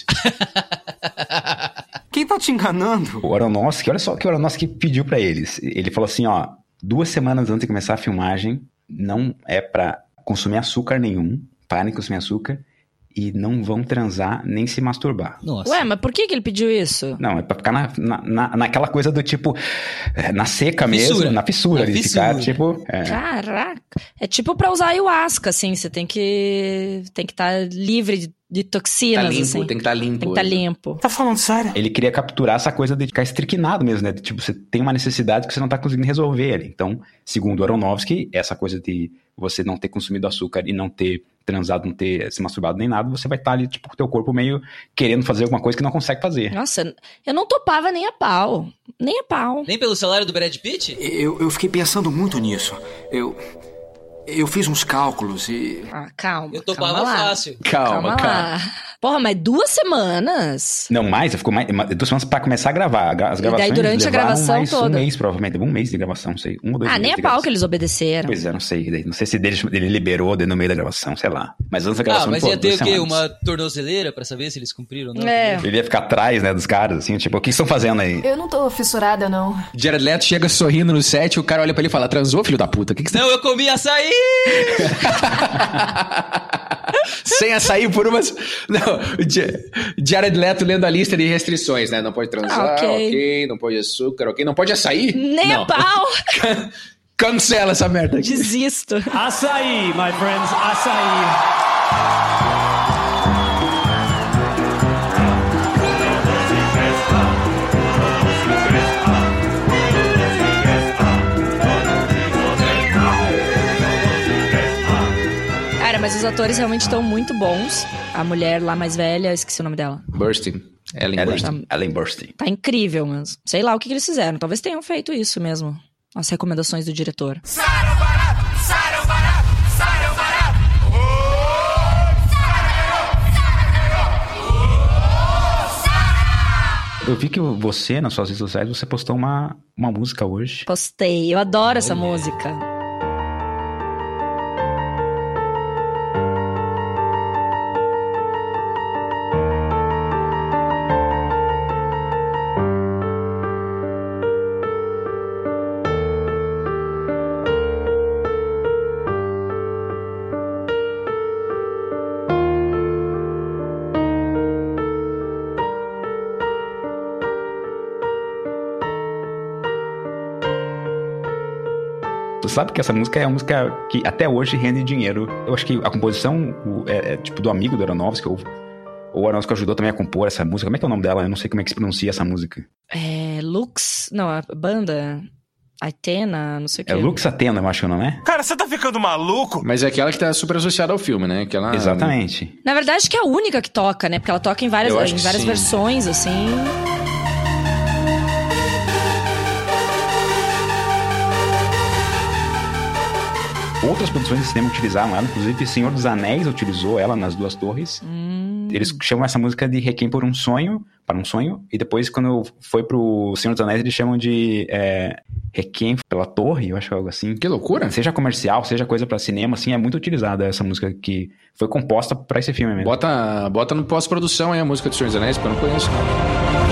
Speaker 9: Quem tá te enganando?
Speaker 2: O Aronofsky, olha só o que o Aronofsky pediu pra eles. Ele falou assim, ó, duas semanas antes de começar a filmagem, não é pra consumir açúcar nenhum, parem de consumir açúcar, e não vão transar nem se masturbar.
Speaker 5: Nossa.
Speaker 4: Ué, mas por que, que ele pediu isso?
Speaker 2: Não, é pra ficar na, na, na, naquela coisa do tipo, é, na seca
Speaker 5: Fissura.
Speaker 2: mesmo, na fissura,
Speaker 5: Na
Speaker 2: de
Speaker 5: fissura.
Speaker 2: ficar tipo... É.
Speaker 4: Caraca. É tipo pra usar ayahuasca, assim, você tem que tem que estar livre de, de toxinas,
Speaker 3: Tá limpo,
Speaker 4: assim.
Speaker 3: tem que estar limpo.
Speaker 4: Tem que estar limpo.
Speaker 9: Tá falando sério?
Speaker 2: Ele queria capturar essa coisa de ficar estriquinado mesmo, né? De, tipo, você tem uma necessidade que você não tá conseguindo resolver ali. Então, segundo o Aronofsky, essa coisa de você não ter consumido açúcar e não ter transado, não ter se masturbado nem nada, você vai estar ali, tipo, com o teu corpo meio querendo fazer alguma coisa que não consegue fazer.
Speaker 4: Nossa, eu não topava nem a pau. Nem a pau.
Speaker 5: Nem pelo salário do Brad Pitt?
Speaker 9: Eu, eu fiquei pensando muito nisso. Eu... Eu fiz uns cálculos e...
Speaker 4: Ah, calma.
Speaker 5: Eu topava
Speaker 4: calma lá.
Speaker 5: fácil.
Speaker 3: Calma,
Speaker 4: Calma
Speaker 3: calma.
Speaker 4: lá. Porra, mas duas semanas?
Speaker 2: Não, mais, ficou mais, duas semanas pra começar a gravar. As gravações
Speaker 4: daí durante a
Speaker 2: levaram
Speaker 4: gravação
Speaker 2: mais
Speaker 4: toda?
Speaker 2: um mês, provavelmente. Um mês de gravação, não sei. Um ou dois
Speaker 4: Ah,
Speaker 2: meses
Speaker 4: nem a
Speaker 2: de
Speaker 4: pau
Speaker 2: gravação.
Speaker 4: que eles obedeceram.
Speaker 2: Pois é, não sei. Não sei se dele, ele liberou de- no meio da gravação, sei lá. Mas antes da
Speaker 5: Ah,
Speaker 2: gravação...
Speaker 5: mas
Speaker 2: pô,
Speaker 5: ia ter
Speaker 2: duas
Speaker 5: o quê?
Speaker 2: semanas.
Speaker 5: Uma tornozeleira pra saber se eles cumpriram ou não?
Speaker 4: É.
Speaker 2: Ele ia ficar atrás, né, dos caras, assim, tipo, o que estão fazendo aí?
Speaker 7: Eu não tô fissurada, não.
Speaker 3: Jared Leto chega sorrindo no set e o cara olha pra ele e fala, transou, filho da puta? O que que você...
Speaker 5: Não, eu comi açaí!
Speaker 3: Sem açaí por umas... Não, J- Jared Leto lendo a lista de restrições, né? Não pode transar,
Speaker 4: Ah, ok.
Speaker 3: ok. Não pode açúcar, ok. Não pode açaí?
Speaker 4: Nem
Speaker 3: não.
Speaker 4: a pau.
Speaker 3: Cancela essa merda aqui.
Speaker 4: Desisto.
Speaker 12: Açaí, my friends, açaí.
Speaker 4: Cara, mas os atores realmente estão muito bons. A mulher lá mais velha, eu esqueci o nome dela.
Speaker 3: Burstyn. Ellen
Speaker 2: Ellen,
Speaker 3: Burstyn.
Speaker 2: Ellen Burstyn.
Speaker 4: Tá incrível, mas sei lá o que, que eles fizeram. Talvez tenham feito isso mesmo. As recomendações do diretor.
Speaker 2: Eu vi que você, nas suas redes sociais, você postou uma, uma música hoje.
Speaker 4: Postei. Eu adoro essa música.
Speaker 2: Tu sabe que essa música é uma música que até hoje rende dinheiro. Eu acho que a composição o- é, é tipo do amigo do Aronofsky, ou, ou o Aronofsky ajudou também a compor essa música. Como é que é o nome dela? Eu não sei como é que se pronuncia essa música.
Speaker 4: É. Lux. Não, a banda. Atena, não sei o que.
Speaker 2: É Lux Atena, eu acho que o nome é?
Speaker 9: Cara, você tá ficando maluco?
Speaker 3: Mas é aquela que tá super associada ao filme, né? Aquela...
Speaker 2: Exatamente.
Speaker 4: Na verdade, acho que é a única que toca, né? Porque ela toca em várias,
Speaker 3: Eu acho
Speaker 4: em
Speaker 3: que
Speaker 4: várias
Speaker 3: sim.
Speaker 4: versões, assim.
Speaker 2: Outras produções de cinema utilizaram ela, inclusive Senhor dos Anéis utilizou ela nas Duas Torres.
Speaker 4: Hum.
Speaker 2: Eles chamam essa música de Requiem por um Sonho, para um sonho, e depois quando foi pro Senhor dos Anéis eles chamam de é, Requiem pela Torre, eu acho que é algo assim.
Speaker 3: Que loucura.
Speaker 2: Seja comercial, seja coisa pra cinema, assim, é muito utilizada essa música que foi composta pra esse filme mesmo.
Speaker 3: Bota, bota no pós-produção aí a música do Senhor dos Anéis, porque eu não conheço. Não.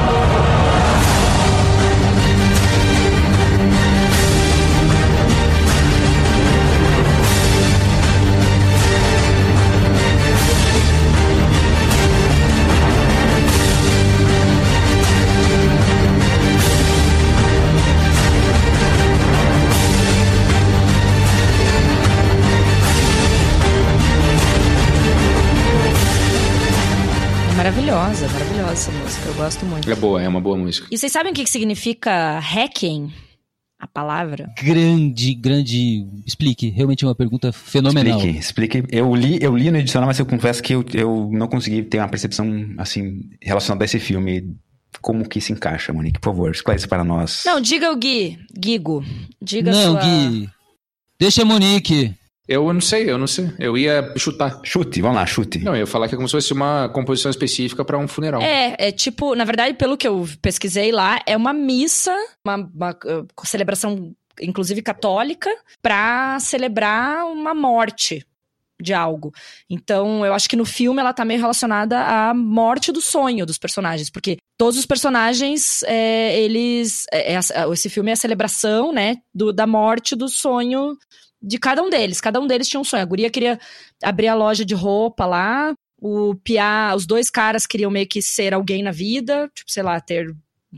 Speaker 4: É maravilhosa, maravilhosa essa música. Eu gosto muito.
Speaker 3: É boa, é uma boa música.
Speaker 4: E vocês sabem o que que significa Requiem? A palavra?
Speaker 5: Grande, grande... Explique, realmente é uma pergunta fenomenal.
Speaker 2: Explique, explique. Eu li, eu li no edicional, mas eu confesso que eu, eu não consegui ter uma percepção, assim, relacionada a esse filme. Como que se encaixa, Monique? Por favor, esclarece para nós.
Speaker 4: Não, diga o Gui. Guigo. Diga a
Speaker 5: Não,
Speaker 4: sua...
Speaker 5: Gui. Deixa a Monique.
Speaker 3: Eu não sei, eu não sei. Eu ia chutar.
Speaker 2: Chute, vamos lá, chute.
Speaker 3: Não, eu ia falar que é como se fosse uma composição específica pra um funeral.
Speaker 4: É, é tipo, na verdade, pelo que eu pesquisei lá, é uma missa, uma, uma uh, celebração, inclusive católica, pra celebrar uma morte de algo. Então, eu acho que no filme ela tá meio relacionada à morte do sonho dos personagens, porque todos os personagens, é, eles... É, é, esse filme é a celebração, né, do, da morte do sonho de cada um deles. Cada um deles tinha um sonho. A guria queria abrir a loja de roupa lá, o Piá, os dois caras queriam meio que ser alguém na vida, tipo, sei lá, ter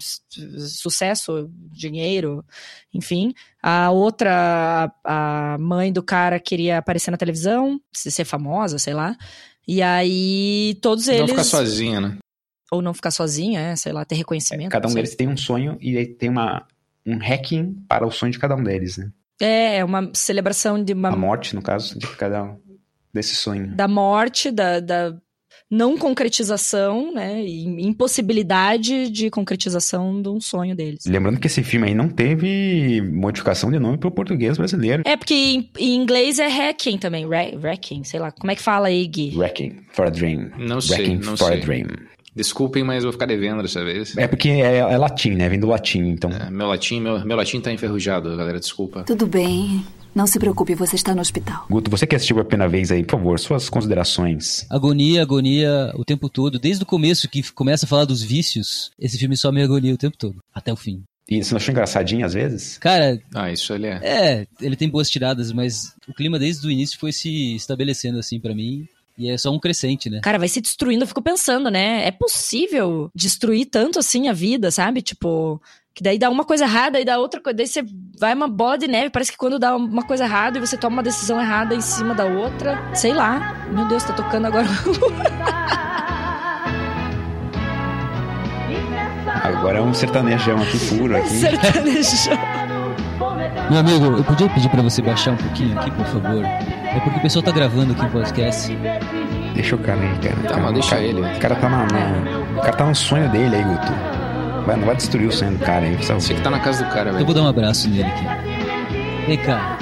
Speaker 4: sucesso, dinheiro, enfim. A outra, a mãe do cara queria aparecer na televisão, ser famosa, sei lá. E aí, todos eles...
Speaker 3: Não ficar sozinha, né?
Speaker 4: Ou não ficar sozinha, é, sei lá, ter reconhecimento.
Speaker 2: Cada um deles tem um sonho e aí tem uma, um hacking para o sonho de cada um deles, né?
Speaker 4: É, é uma celebração de uma...
Speaker 2: A morte, no caso, de cada um desse sonho.
Speaker 4: Da morte, da... da... não concretização, né, e impossibilidade de concretização de um sonho deles.
Speaker 2: Lembrando que esse filme aí não teve modificação de nome pro português brasileiro.
Speaker 4: É, porque em, em inglês é Hacking também, Wrecking, sei lá, como é que fala aí, Gui?
Speaker 2: Wrecking for a Dream.
Speaker 3: Não sei,
Speaker 2: Wrecking
Speaker 3: não
Speaker 2: for
Speaker 3: sei.
Speaker 2: a Dream.
Speaker 3: Desculpem, mas vou ficar devendo dessa vez.
Speaker 2: É porque é, é latim, né, vem do latim, então...
Speaker 3: É, meu latim, meu, meu latim tá enferrujado, galera, desculpa.
Speaker 13: Tudo bem. Não se preocupe, você está no hospital.
Speaker 2: Guto, você que assistiu a primeira vez aí, por favor, suas considerações.
Speaker 5: Agonia, agonia o tempo todo. Desde o começo, que começa a falar dos vícios, esse filme só me agonia o tempo todo, até o fim.
Speaker 2: E você não achou engraçadinho às vezes?
Speaker 5: Cara...
Speaker 3: Ah, isso ele é...
Speaker 5: É, ele tem boas tiradas, mas o clima desde o início foi se estabelecendo assim pra mim. E é só um crescente, né?
Speaker 4: Cara, vai se destruindo, eu fico pensando, né? É possível destruir tanto assim a vida, sabe? Tipo... Que daí dá uma coisa errada e dá outra coisa. Daí você vai uma bola de neve. Parece que quando dá uma coisa errada e você toma uma decisão errada em cima da outra. Sei lá. Meu Deus, tá tocando agora.
Speaker 2: Agora é um sertanejão aqui puro. Aqui.
Speaker 4: Sertanejão.
Speaker 5: Meu amigo, eu podia pedir pra você baixar um pouquinho aqui, por favor? É porque o pessoal tá gravando aqui um podcast.
Speaker 2: Deixa o cara aí, cara.
Speaker 3: Tá,
Speaker 2: cara,
Speaker 3: mas deixa
Speaker 2: cara,
Speaker 3: ele.
Speaker 2: O cara tá na, na, o cara tá no sonho dele aí, Guto. Vai, não vai destruir o sonho do cara aí. Precisa...
Speaker 3: Você que tá na casa do cara, velho.
Speaker 5: Eu vou dar um abraço nele aqui. Vem cá.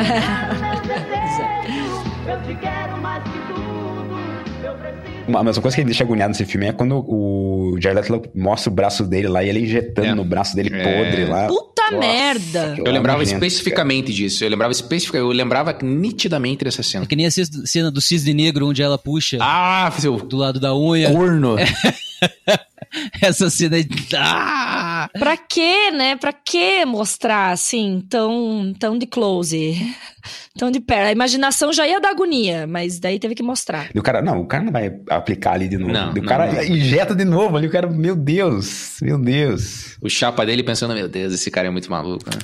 Speaker 2: Uma mesma coisa que me deixa agoniado nesse filme é quando o Jared Leto mostra o braço dele lá e ele injetando é. no braço dele podre
Speaker 3: é.
Speaker 2: lá.
Speaker 4: Puta
Speaker 3: Nossa,
Speaker 4: merda!
Speaker 3: Eu lembrava especificamente cara. disso. Eu lembrava especificamente, eu lembrava nitidamente dessa cena.
Speaker 5: É que nem a cena do cisne negro onde ela puxa
Speaker 3: ah, seu
Speaker 5: do lado da unha.
Speaker 3: Corno!
Speaker 5: Essa cena aí. Ah!
Speaker 4: Pra quê, né? Pra que mostrar assim, tão, tão de close? Tão de perto. A imaginação já ia dar agonia, mas daí teve que mostrar.
Speaker 2: E o cara, não, o cara não vai aplicar ali de novo.
Speaker 3: Não,
Speaker 2: o
Speaker 3: não,
Speaker 2: cara
Speaker 3: não.
Speaker 2: injeta de novo ali, o cara, meu Deus, meu Deus.
Speaker 3: O chapa dele pensando, meu Deus, esse cara é muito maluco, né?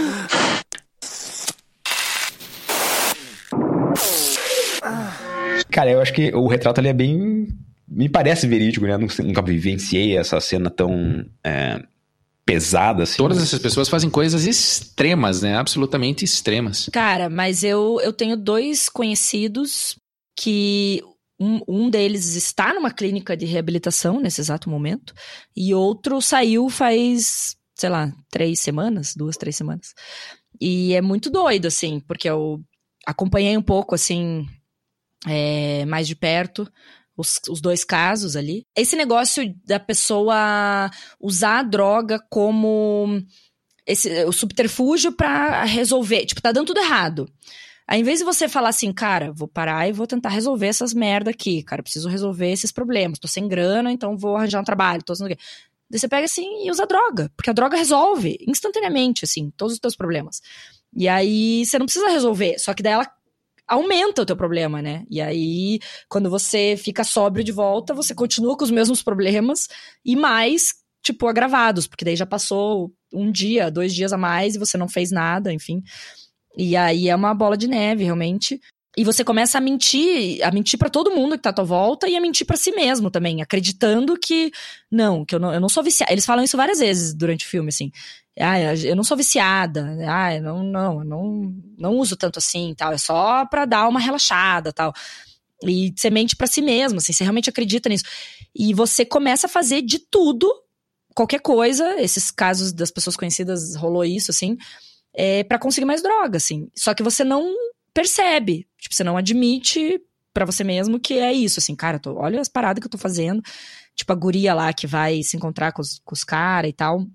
Speaker 2: Cara, eu acho que o retrato ali é bem... Me parece verídico, né? Nunca, nunca vivenciei essa cena tão é, pesada assim.
Speaker 3: Todas essas pessoas fazem coisas extremas, né? Absolutamente extremas.
Speaker 4: Cara, mas eu, eu tenho dois conhecidos que... Um, um deles está numa clínica de reabilitação nesse exato momento. E outro saiu faz, sei lá, três semanas, duas, três semanas. E é muito doido, assim, porque eu acompanhei um pouco, assim, é, mais de perto... Os, os dois casos ali. Esse negócio da pessoa usar a droga como esse, o subterfúgio pra resolver. Tipo, tá dando tudo errado. Aí, em vez de você falar assim, cara, vou parar e vou tentar resolver essas merda aqui. Cara, preciso resolver esses problemas. Tô sem grana, então vou arranjar um trabalho. Tô sem... Daí você pega assim e usa droga. Porque a droga resolve instantaneamente, assim, todos os teus problemas. E aí, você não precisa resolver. Só que daí ela aumenta o teu problema, né? E aí, quando você fica sóbrio de volta, você continua com os mesmos problemas e mais, tipo, agravados, porque daí já passou um dia, dois dias a mais e você não fez nada, enfim. E aí é uma bola de neve, realmente. E você começa a mentir, a mentir pra todo mundo que tá à tua volta e a mentir pra si mesmo também, acreditando que, não, que eu não, eu não sou viciada. Eles falam isso várias vezes durante o filme, assim. Ah, eu não sou viciada, ah, eu não, não, eu não, não uso tanto assim, tal, é só pra dar uma relaxada, tal. E você mente pra si mesmo, assim, você realmente acredita nisso. E você começa a fazer de tudo, qualquer coisa, esses casos das pessoas conhecidas rolou isso, assim, é, pra conseguir mais droga, assim. Só que você não percebe. Tipo, você não admite pra você mesmo que é isso, assim, cara, tô, olha as paradas que eu tô fazendo. Tipo, a guria lá que vai se encontrar com os, com os caras e tal.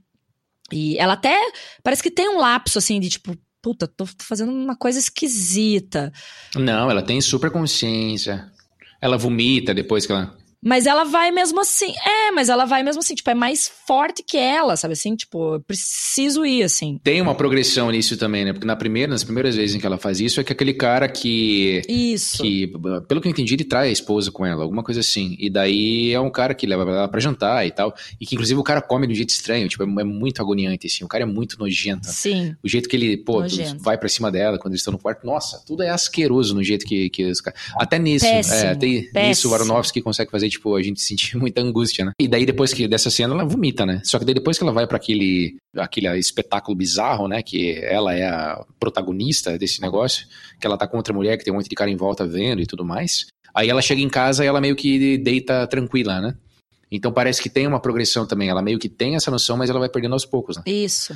Speaker 4: E ela até, parece que tem um lapso, assim, de tipo, puta, tô fazendo uma coisa esquisita.
Speaker 3: Não, ela tem super consciência. Ela vomita depois que ela...
Speaker 4: Mas ela vai mesmo assim, é, mas ela vai mesmo assim, tipo, é mais forte que ela, sabe assim? Tipo, eu preciso ir, assim.
Speaker 3: Tem uma progressão nisso também, né? Porque na primeira, nas primeiras vezes em que ela faz isso, é que aquele cara que...
Speaker 4: Isso.
Speaker 3: Que, pelo que eu entendi, ele trai a esposa com ela, alguma coisa assim. E daí é um cara que leva ela pra jantar e tal. E que, inclusive, o cara come de um jeito estranho, tipo, é, é muito agoniante, assim. O cara é muito nojento.
Speaker 4: Sim.
Speaker 3: O jeito que ele, pô,
Speaker 4: Nojento.
Speaker 3: vai pra cima dela quando eles estão no quarto. Nossa, tudo é asqueroso no jeito que, que os caras... Até nisso.
Speaker 4: Péssimo,
Speaker 3: é, até nisso
Speaker 4: péssimo.
Speaker 3: o Aronofsky consegue fazer, tipo, a gente sentir muita angústia, né? E daí depois que dessa cena ela vomita, né? Só que daí depois que ela vai pra aquele, aquele espetáculo bizarro, né? Que ela é a protagonista desse negócio, que ela tá com outra mulher que tem um monte de cara em volta vendo e tudo mais. Aí ela chega em casa e ela meio que deita tranquila, né? Então parece que tem uma progressão também. Ela meio que tem essa noção, mas ela vai perdendo aos poucos, né?
Speaker 4: Isso.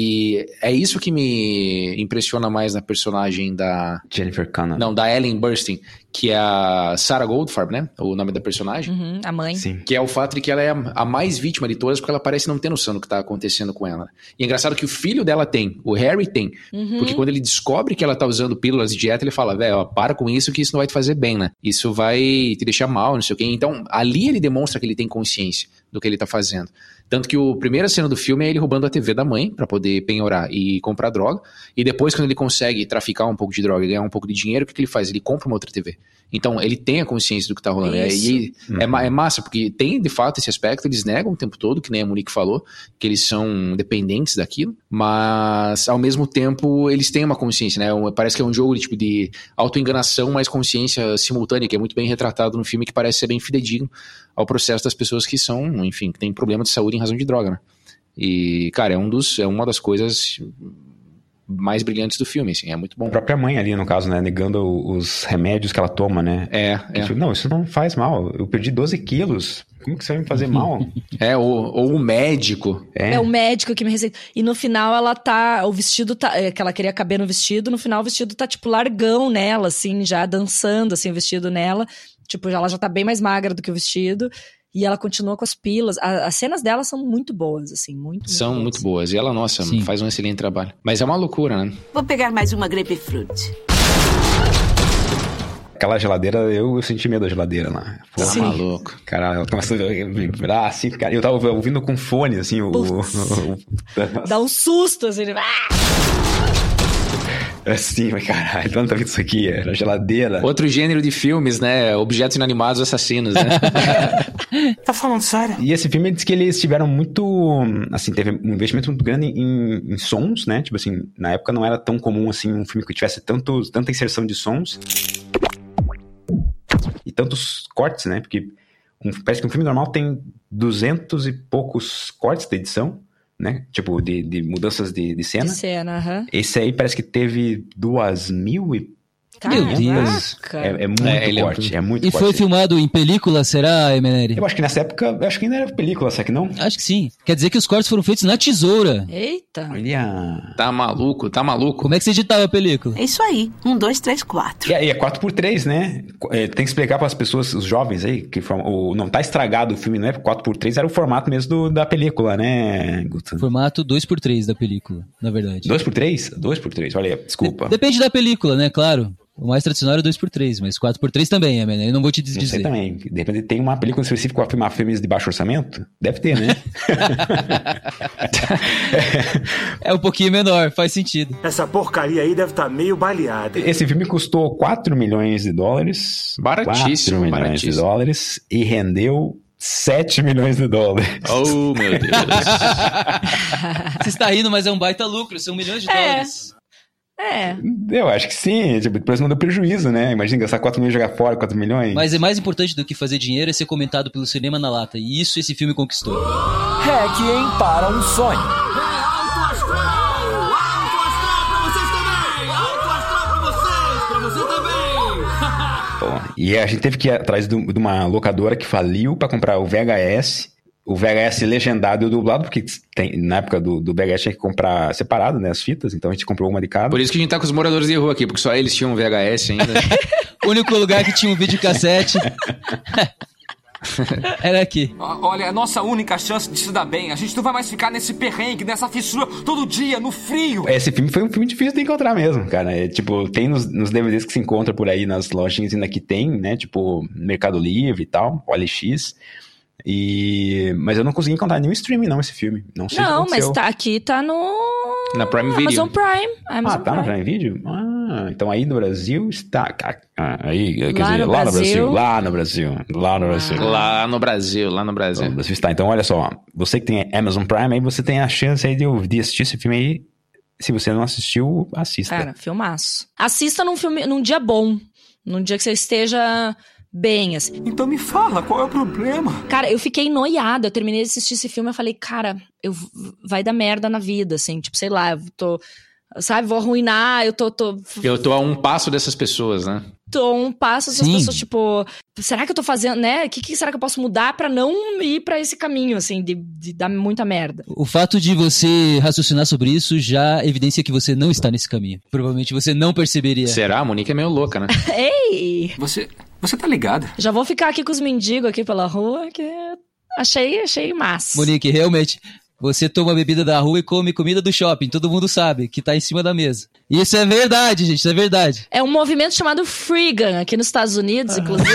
Speaker 3: E é isso que me impressiona mais na personagem da...
Speaker 2: Jennifer Connelly.
Speaker 3: Não, da Ellen Burstyn, que é a Sarah Goldfarb, né? O nome da personagem.
Speaker 4: Uhum, a mãe.
Speaker 2: Sim.
Speaker 3: Que é o fato de que ela é a mais vítima de todas, porque ela parece não ter noção do que tá acontecendo com ela. E é engraçado que o filho dela tem, o Harry tem.
Speaker 4: Uhum.
Speaker 3: Porque quando ele descobre que ela tá usando pílulas de dieta, ele fala, velho, para com isso que isso não vai te fazer bem, né? Isso vai te deixar mal, não sei o quê. Então, ali ele demonstra que ele tem consciência do que ele tá fazendo. Tanto que a primeira cena do filme é ele roubando a T V da mãe pra poder penhorar e comprar droga. E depois, quando ele consegue traficar um pouco de droga e ganhar um pouco de dinheiro, o que, que ele faz? Ele compra uma outra T V. Então, ele tem a consciência do que tá rolando. É, e é, é massa, porque tem, de fato, esse aspecto. Eles negam o tempo todo, que nem a Monique falou, que eles são dependentes daquilo. Mas, ao mesmo tempo, eles têm uma consciência, né? Parece que é um jogo de, tipo, de autoenganação, mas consciência simultânea, que é muito bem retratado no filme, que parece ser bem fidedigno ao processo das pessoas que são, enfim, que têm problema de saúde em razão de droga, né? E, cara, é, um dos, é uma das coisas mais brilhantes do filme, assim, é muito bom.
Speaker 2: A própria mãe ali, no caso, né, negando os remédios que ela toma, né?
Speaker 3: É, é.
Speaker 2: Tipo, não, isso não faz mal, eu perdi doze quilos, como que isso vai me fazer mal?
Speaker 3: É, ou, ou o médico.
Speaker 4: É. é o médico que me receita. E no final ela tá, o vestido tá, é, que ela queria caber no vestido, no final o vestido tá tipo largão nela, assim, já dançando, assim, o vestido nela. Tipo, ela já tá bem mais magra do que o vestido. E ela continua com as pilas. A, as cenas dela são muito boas, assim, muito,
Speaker 3: São
Speaker 4: muito boas.
Speaker 3: muito boas. E ela, nossa,
Speaker 5: Sim.
Speaker 3: faz um excelente trabalho. Mas é uma loucura, né?
Speaker 6: Vou pegar mais uma grapefruit.
Speaker 2: Aquela geladeira, eu, eu senti medo da geladeira lá. Pô,
Speaker 3: Tá maluco.
Speaker 2: Cara, ela começou a vibrar assim, cara. Eu tava ouvindo com fone, assim, o... o, o
Speaker 4: Dá um susto, assim. Ah!
Speaker 2: assim, mas caralho, de onde tá vindo isso aqui? Era geladeira.
Speaker 3: Outro gênero de filmes, né? Objetos inanimados assassinos, né?
Speaker 9: Tá falando sério?
Speaker 2: E esse filme diz que eles tiveram muito, assim, teve um investimento muito grande em, em sons, né? Tipo assim, na época não era tão comum, assim, um filme que tivesse tanto, tanta inserção de sons e tantos cortes, né? Porque um, parece que um filme normal tem duzentos e poucos cortes de edição, né? Tipo, de, de mudanças de, de cena.
Speaker 4: De cena, aham. Uhum.
Speaker 2: Esse aí parece que teve duas mil e...
Speaker 5: Meu Deus.
Speaker 2: É, é muito
Speaker 3: É,
Speaker 2: corte, é, é muito
Speaker 5: E
Speaker 2: corte.
Speaker 5: foi filmado em película, será, Emeneri?
Speaker 2: Eu acho que nessa época, eu acho que ainda era película, será que não?
Speaker 5: Acho que sim. Quer dizer que os cortes foram feitos na tesoura.
Speaker 4: Eita.
Speaker 2: Olha...
Speaker 3: Tá maluco, tá maluco.
Speaker 5: Como é que você editava a película?
Speaker 6: É isso aí. Um, dois, três, quatro.
Speaker 2: E aí é quatro por três, né? É, tem que explicar para as pessoas, os jovens aí, que form... o, não tá estragado o filme, não é? quatro por três era o formato mesmo do, da película, né, Guto?
Speaker 5: Formato dois por três da película, na verdade.
Speaker 2: dois por três? dois por três, olha aí, desculpa.
Speaker 5: De- depende da película, né? Claro. O mais tradicional é dois por três, mas quatro por três também, é, né? Eu não vou te dizer.
Speaker 2: Não sei também. De repente tem uma película específica para filmar filmes de baixo orçamento? Deve ter, né?
Speaker 5: É um pouquinho menor, faz sentido.
Speaker 9: Essa porcaria aí deve estar meio baleada.
Speaker 2: Esse filme custou quatro milhões de dólares.
Speaker 3: Baratíssimo,
Speaker 2: quatro milhões
Speaker 3: baratíssimo.
Speaker 2: de dólares e rendeu sete milhões de dólares.
Speaker 3: Oh, meu Deus.
Speaker 5: Você está rindo, mas é um baita lucro, são milhões de
Speaker 4: É.
Speaker 5: dólares.
Speaker 4: É.
Speaker 2: Eu acho que sim, tipo, depois não deu prejuízo, né? Imagina gastar quatro milhões e jogar fora quatro milhões.
Speaker 5: Mas é mais importante do que fazer dinheiro é ser comentado pelo cinema na lata. E isso esse filme conquistou.
Speaker 11: Requiem para um sonho.
Speaker 10: Alto astral! Alto astral pra vocês também! Alto astral pra vocês! Pra você também!
Speaker 2: Bom, e a gente teve que ir atrás de de uma locadora que faliu pra comprar o V H S o V H S legendado e o dublado, porque tem, na época do, do V H S tinha que comprar separado, né, as fitas, então a gente comprou uma de cada.
Speaker 3: Por isso que a gente tá com os moradores de rua aqui, porque só eles tinham V H S ainda.
Speaker 5: O único lugar que tinha um videocassete era aqui.
Speaker 9: Olha, é a nossa única chance de se dar bem. A gente não vai mais ficar nesse perrengue, nessa fissura, todo dia, no frio.
Speaker 2: Esse filme foi um filme difícil de encontrar mesmo, cara. É, tipo, tem nos, nos D V Ds que se encontra por aí nas lojinhas ainda que tem, né? Tipo, Mercado Livre e tal, O L X. E... Mas eu não consegui encontrar nenhum streaming não, esse filme. Não sei
Speaker 4: Não,
Speaker 2: o que aconteceu.
Speaker 4: mas tá, aqui tá no...
Speaker 3: Na Prime Video.
Speaker 4: Amazon Prime. Amazon
Speaker 2: Ah, tá
Speaker 4: Prime.
Speaker 2: no Prime Video? Ah, então aí no Brasil está... Ah, aí, quer
Speaker 4: Lá
Speaker 2: dizer,
Speaker 4: no
Speaker 2: lá
Speaker 4: Brasil.
Speaker 2: no Brasil. Lá no Brasil. Lá no Brasil.
Speaker 3: Lá no Brasil, lá no Brasil.
Speaker 2: Lá no Brasil está. Então, olha só. Você que tem Amazon Prime, aí você tem a chance aí de, de assistir esse filme aí. Se você não assistiu, assista.
Speaker 4: Cara, filmaço. Assista num, filme, num dia bom. Num dia que você esteja bem, assim.
Speaker 9: Então me fala, qual é o problema?
Speaker 4: Cara, eu fiquei noiada. Eu terminei de assistir esse filme e falei, cara, eu, vai dar merda na vida, assim. Tipo, sei lá, eu tô... Sabe, vou arruinar, eu tô... tô...
Speaker 3: Eu tô a um passo dessas pessoas, né?
Speaker 4: Tô a um passo dessas
Speaker 5: Sim.
Speaker 4: pessoas, tipo... Será que eu tô fazendo, né? O que, que será que eu posso mudar pra não ir pra esse caminho, assim, de, de dar muita merda?
Speaker 5: O fato de você raciocinar sobre isso já evidencia que você não está nesse caminho. Provavelmente você não perceberia.
Speaker 3: Será? A Monique é meio louca, né?
Speaker 4: Ei!
Speaker 9: Você, você tá ligada?
Speaker 4: Já vou ficar aqui com os mendigos aqui pela rua, que achei, achei massa.
Speaker 5: Monique, realmente, você toma bebida da rua e come comida do shopping. Todo mundo sabe que tá em cima da mesa. Isso é verdade, gente, isso é verdade.
Speaker 4: É um movimento chamado Freegan, aqui nos Estados Unidos, inclusive.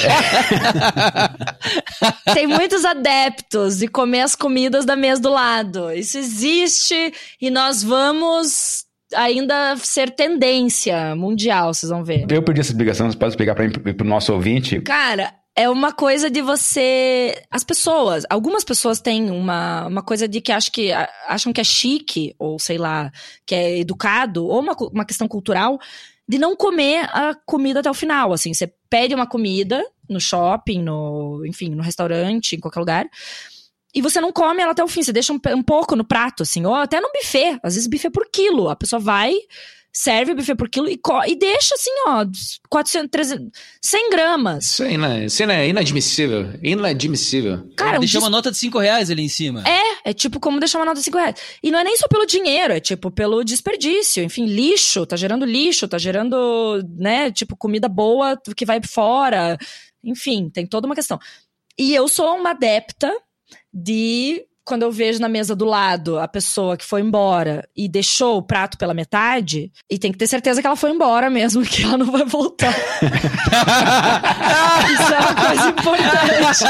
Speaker 4: Tem muitos adeptos de comer as comidas da mesa do lado. Isso existe e nós vamos ainda ser tendência mundial, vocês vão ver.
Speaker 2: Eu perdi essa explicação, você pode explicar para mim, pro nosso ouvinte?
Speaker 4: Cara, é uma coisa de você... As pessoas, algumas pessoas têm uma, uma coisa de que acham que, acham que é chique, ou sei lá, que é educado, ou uma, uma questão cultural, de não comer a comida até o final, assim. Você pede uma comida no shopping, no, enfim, no restaurante, em qualquer lugar, e você não come ela até o fim, você deixa um, um pouco no prato, assim, ou até no buffet, às vezes buffet por quilo, a pessoa vai... Serve o buffet por quilo e, co- e deixa assim, ó, quatrocentos, trezentos, cem gramas.
Speaker 3: Isso aí, né? Isso aí é inadmissível. Inadmissível.
Speaker 4: Cara, um
Speaker 5: Deixa
Speaker 4: dis-
Speaker 5: uma nota de cinco reais ali em cima.
Speaker 4: É, é tipo como deixar uma nota de cinco reais. E não é nem só pelo dinheiro, é tipo pelo desperdício. Enfim, lixo, tá gerando lixo, tá gerando, né, tipo comida boa que vai fora. Enfim, tem toda uma questão. E eu sou uma adepta de... Quando eu vejo na mesa do lado a pessoa que foi embora e deixou o prato pela metade, e tem que ter certeza que ela foi embora mesmo, que ela não vai voltar. Isso é uma coisa importante.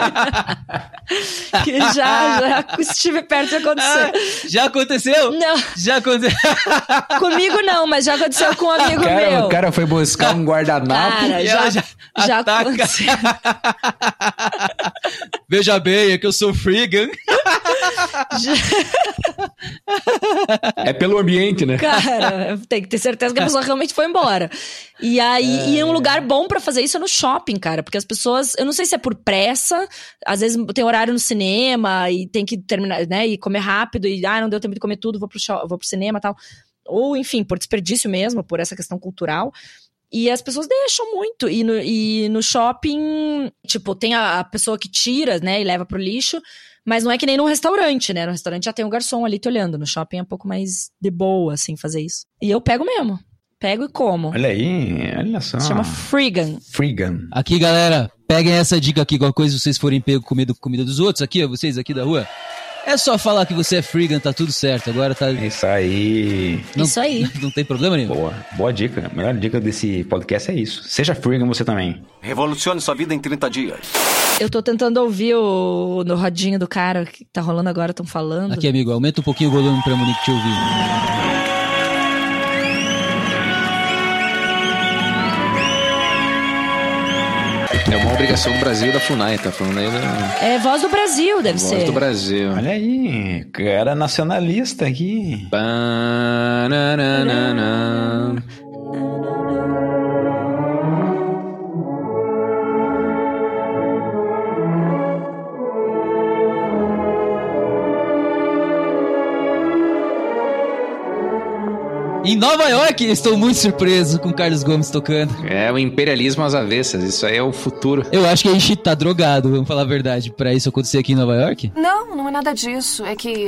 Speaker 4: Que já, já estive perto de acontecer.
Speaker 5: Já aconteceu?
Speaker 4: Não.
Speaker 5: Já aconteceu.
Speaker 4: Comigo não, mas já aconteceu com um amigo
Speaker 3: Cara,
Speaker 4: meu.
Speaker 3: o cara foi buscar um guardanapo.
Speaker 4: Cara,
Speaker 5: E
Speaker 4: já,
Speaker 5: ela já
Speaker 4: já
Speaker 5: ataca.
Speaker 4: aconteceu.
Speaker 5: Veja bem, é que eu sou freegan.
Speaker 3: É pelo ambiente, né?
Speaker 4: Cara, tem que ter certeza que a pessoa realmente foi embora. E aí, é... e um lugar bom pra fazer isso é no shopping, cara. Porque as pessoas, eu não sei se é por pressa, às vezes tem horário no cinema e tem que terminar, né, e comer rápido, e ah, não deu tempo de comer tudo, vou pro, show, vou pro cinema e tal. Ou, enfim, por desperdício mesmo, por essa questão cultural. E as pessoas deixam muito. E no, e no shopping, tipo, tem a, a pessoa que tira, né, e leva pro lixo. Mas não é que nem num restaurante, né? No restaurante já tem um garçom ali te olhando. No shopping é um pouco mais de boa, assim, fazer isso. E eu pego mesmo. Pego e como.
Speaker 2: Olha aí, olha só.
Speaker 4: Se chama Freegan.
Speaker 2: Freegan.
Speaker 5: Aqui, galera, peguem essa dica aqui. Qualquer coisa, vocês forem pego comendo comida dos outros, aqui, ó, vocês aqui da rua. É só falar que você é freegan, tá tudo certo. Agora tá...
Speaker 2: Isso aí.
Speaker 5: Não,
Speaker 4: isso aí.
Speaker 5: Não tem problema nenhum.
Speaker 2: Boa, boa dica. A melhor dica desse podcast é isso. Seja freegan você também.
Speaker 1: Revolucione sua vida em trinta dias.
Speaker 4: Eu tô tentando ouvir o no rodinho do cara que tá rolando agora, estão falando.
Speaker 5: Aqui, amigo, aumenta um pouquinho o volume pra Monique te ouvir.
Speaker 3: É uma obrigação do Brasil e da FUNAI, tá falando aí da...
Speaker 4: É Voz do Brasil, deve
Speaker 3: Voz
Speaker 4: ser.
Speaker 3: Voz do Brasil.
Speaker 2: Olha aí, cara nacionalista aqui.
Speaker 3: Bananana.
Speaker 5: Em Nova York, estou muito surpreso com o Carlos Gomes tocando.
Speaker 3: É o imperialismo às avessas, isso aí é o futuro.
Speaker 5: Eu acho que a gente tá drogado, vamos falar a verdade, pra isso acontecer aqui em Nova York.
Speaker 7: Não, não é nada disso. É que...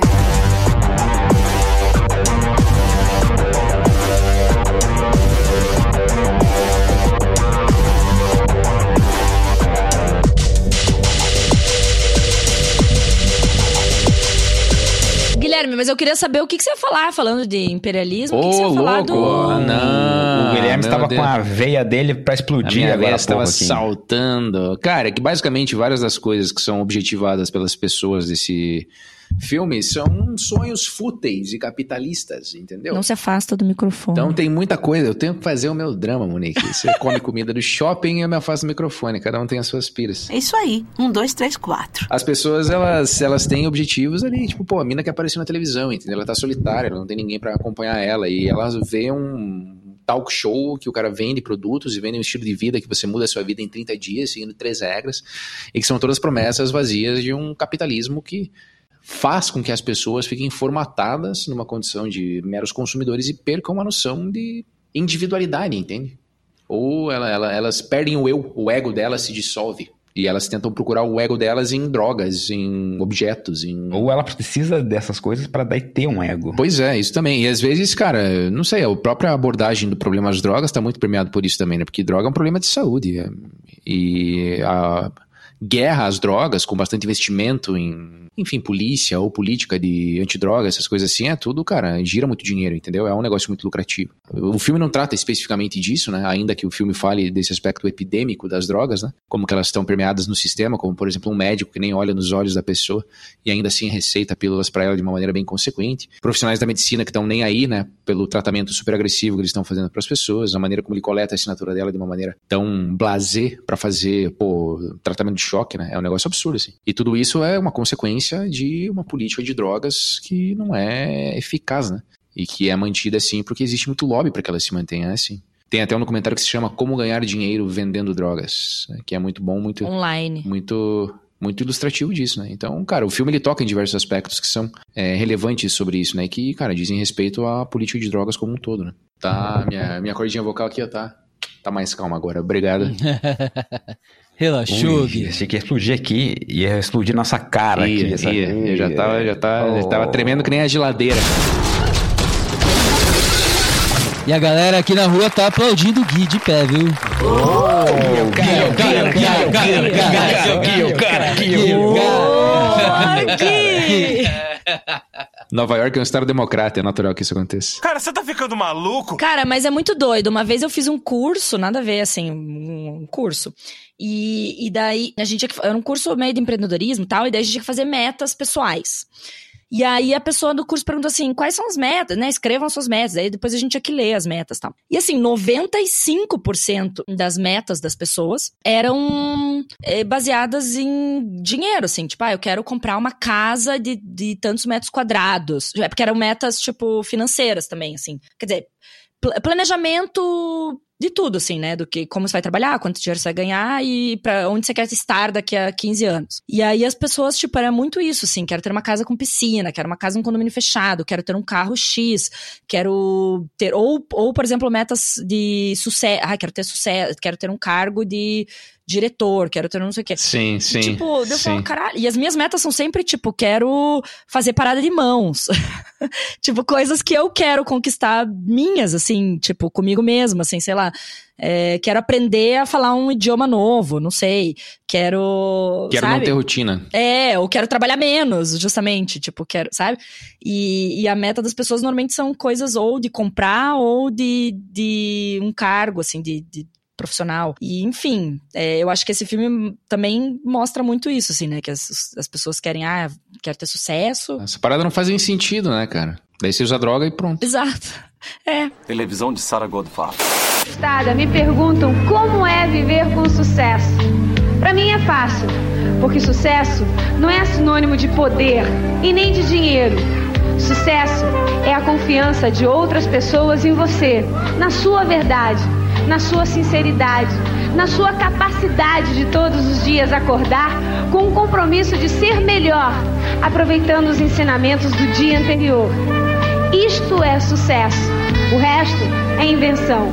Speaker 4: Guilherme, mas eu queria saber o que, que você ia falar, falando de imperialismo. O que, que você ia falar do...
Speaker 3: Ah, não.
Speaker 2: O Guilherme estava com a veia dele pra explodir.
Speaker 3: A minha
Speaker 2: agora
Speaker 3: veia estava
Speaker 2: aqui.
Speaker 3: saltando. Cara, que basicamente várias das coisas que são objetivadas pelas pessoas desse filme são sonhos fúteis e capitalistas, entendeu?
Speaker 4: Não se afasta do microfone.
Speaker 3: Então tem muita coisa. Eu tenho que fazer o meu drama, Monique. Você come comida do shopping e eu me afasto do microfone. Cada um tem as suas piras.
Speaker 6: É isso aí. Um, dois, três, quatro.
Speaker 3: As pessoas, elas, elas têm objetivos ali. Tipo, pô, a mina que apareceu na televisão, entendeu? Ela tá solitária, ela não tem ninguém pra acompanhar ela. E ela vê um talk show que o cara vende produtos e vende um estilo de vida que você muda a sua vida em trinta dias, seguindo três regras. E que são todas promessas vazias de um capitalismo que faz com que as pessoas fiquem formatadas numa condição de meros consumidores e percam a noção de individualidade, entende? Ou ela, ela, elas perdem o eu, o ego delas se dissolve. E elas tentam procurar o ego delas em drogas, em objetos, em...
Speaker 2: Ou ela precisa dessas coisas para daí ter um ego.
Speaker 3: Pois é, isso também. E às vezes, cara, não sei, a própria abordagem do problema das drogas tá muito permeado por isso também, né? Porque droga é um problema de saúde. É... E a guerra às drogas, com bastante investimento em, enfim, polícia ou política de antidroga, essas coisas assim, é tudo, cara, gira muito dinheiro, entendeu? É um negócio muito lucrativo. O filme não trata especificamente disso, né? Ainda que o filme fale desse aspecto epidêmico das drogas, né? Como que elas estão permeadas no sistema, como, por exemplo, um médico que nem olha nos olhos da pessoa e ainda assim receita pílulas pra ela de uma maneira bem consequente. Profissionais da medicina que estão nem aí, né? Pelo tratamento super agressivo que eles estão fazendo pras pessoas, a maneira como ele coleta a assinatura dela de uma maneira tão blasé pra fazer, pô, tratamento de choque, né? É um negócio absurdo, assim. E tudo isso é uma consequência de uma política de drogas que não é eficaz, né? E que é mantida assim porque existe muito lobby para que ela se mantenha assim. Tem até um documentário que se chama Como Ganhar Dinheiro Vendendo Drogas, né? Que é muito bom, muito...
Speaker 4: Online.
Speaker 3: Muito... muito ilustrativo disso, né? Então, cara, o filme ele toca em diversos aspectos que são é, relevantes sobre isso, né? E que, cara, dizem respeito à política de drogas como um todo, né? Tá, minha, minha cordinha vocal aqui, ó, tá, tá mais calma agora. Obrigado.
Speaker 5: Relaxou, Gui.
Speaker 2: Achei que ia explodir aqui, ia explodir nossa cara
Speaker 3: ia,
Speaker 2: aqui. Essa...
Speaker 3: Ia. Eu já tava, já tava, oh. já tava tremendo que nem a geladeira.
Speaker 5: E a galera aqui na rua tá aplaudindo o Gui de pé, viu?
Speaker 2: Oh, cara, cara, cara, cara, cara, cara, cara,
Speaker 3: Nova York é um estado democrata, é natural que isso aconteça.
Speaker 14: Cara, você tá ficando maluco?
Speaker 4: Cara, mas é muito doido. Uma vez eu fiz um curso, nada a ver, assim, um curso. E, e daí, a gente tinha que, era um curso meio de empreendedorismo e tal, e daí a gente tinha que fazer metas pessoais. E aí a pessoa do curso perguntou assim, quais são as metas, né? Escrevam suas metas. Aí depois a gente tinha que ler as metas e tal. E assim, noventa e cinco por cento das metas das pessoas eram é, baseadas em dinheiro, assim. Tipo, ah, eu quero comprar uma casa de, de tantos metros quadrados. É porque eram metas, tipo, financeiras também, assim. Quer dizer, planejamento de tudo, assim, né? Do que, como você vai trabalhar, quanto dinheiro você vai ganhar e pra onde você quer estar daqui a quinze anos. E aí as pessoas, tipo, era muito isso, assim, quero ter uma casa com piscina, quero uma casa em um condomínio fechado, quero ter um carro X, quero ter, ou, ou por exemplo, metas de sucesso, ah, quero ter sucesso, quero ter um cargo de diretor, quero ter não sei o quê.
Speaker 3: Sim, sim.
Speaker 4: E, tipo, eu
Speaker 3: sim.
Speaker 4: falo, caralho, e as minhas metas são sempre, tipo, quero fazer parada de mãos. Tipo, coisas que eu quero conquistar minhas, assim, tipo, comigo mesma, assim, sei lá. É, quero aprender a falar um idioma novo, não sei. Quero,
Speaker 3: Quero
Speaker 4: sabe?
Speaker 3: não ter rotina.
Speaker 4: É, ou quero trabalhar menos, justamente, tipo, quero, sabe? E, e a meta das pessoas normalmente são coisas ou de comprar ou de, de um cargo, assim, de... de profissional. E, enfim, é, eu acho que esse filme também mostra muito isso, assim, né? Que as, as pessoas querem, ah, quero ter sucesso.
Speaker 3: Essa parada não faz nem sentido, né, cara? Daí você usa droga e pronto.
Speaker 4: Exato. É.
Speaker 1: Televisão de Sarah Goldfarb.
Speaker 15: Estada, me perguntam como é viver com sucesso. Pra mim é fácil, porque sucesso não é sinônimo de poder e nem de dinheiro. Sucesso é a confiança de outras pessoas em você, na sua verdade, na sua sinceridade, na sua capacidade de todos os dias acordar com o compromisso de ser melhor, aproveitando os ensinamentos do dia anterior. Isto é sucesso. O resto é invenção.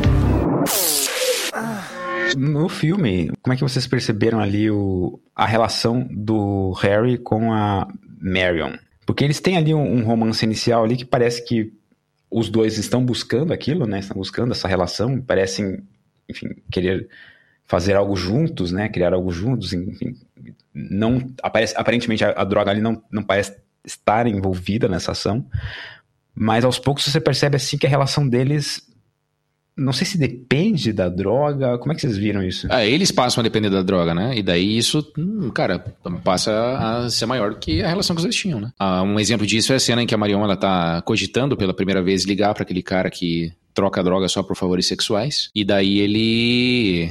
Speaker 2: No filme, como é que vocês perceberam ali o, a relação do Harry com a Marion? Porque eles têm ali um, um romance inicial ali que parece que os dois estão buscando aquilo, né? Estão buscando essa relação, parecem, enfim, querer fazer algo juntos, né? Criar algo juntos, enfim. Não, aparece, aparentemente a, a droga ali não, não parece estar envolvida nessa ação, mas aos poucos você percebe assim que a relação deles, não sei se depende da droga, como é que vocês viram isso?
Speaker 3: Ah, eles passam a depender da droga, né? E daí isso, hum, cara, passa a ser maior do que a relação que os dois tinham, né? Ah, um exemplo disso é a cena em que a Marion, ela tá cogitando pela primeira vez ligar para aquele cara que troca a droga só por favores sexuais, e daí ele...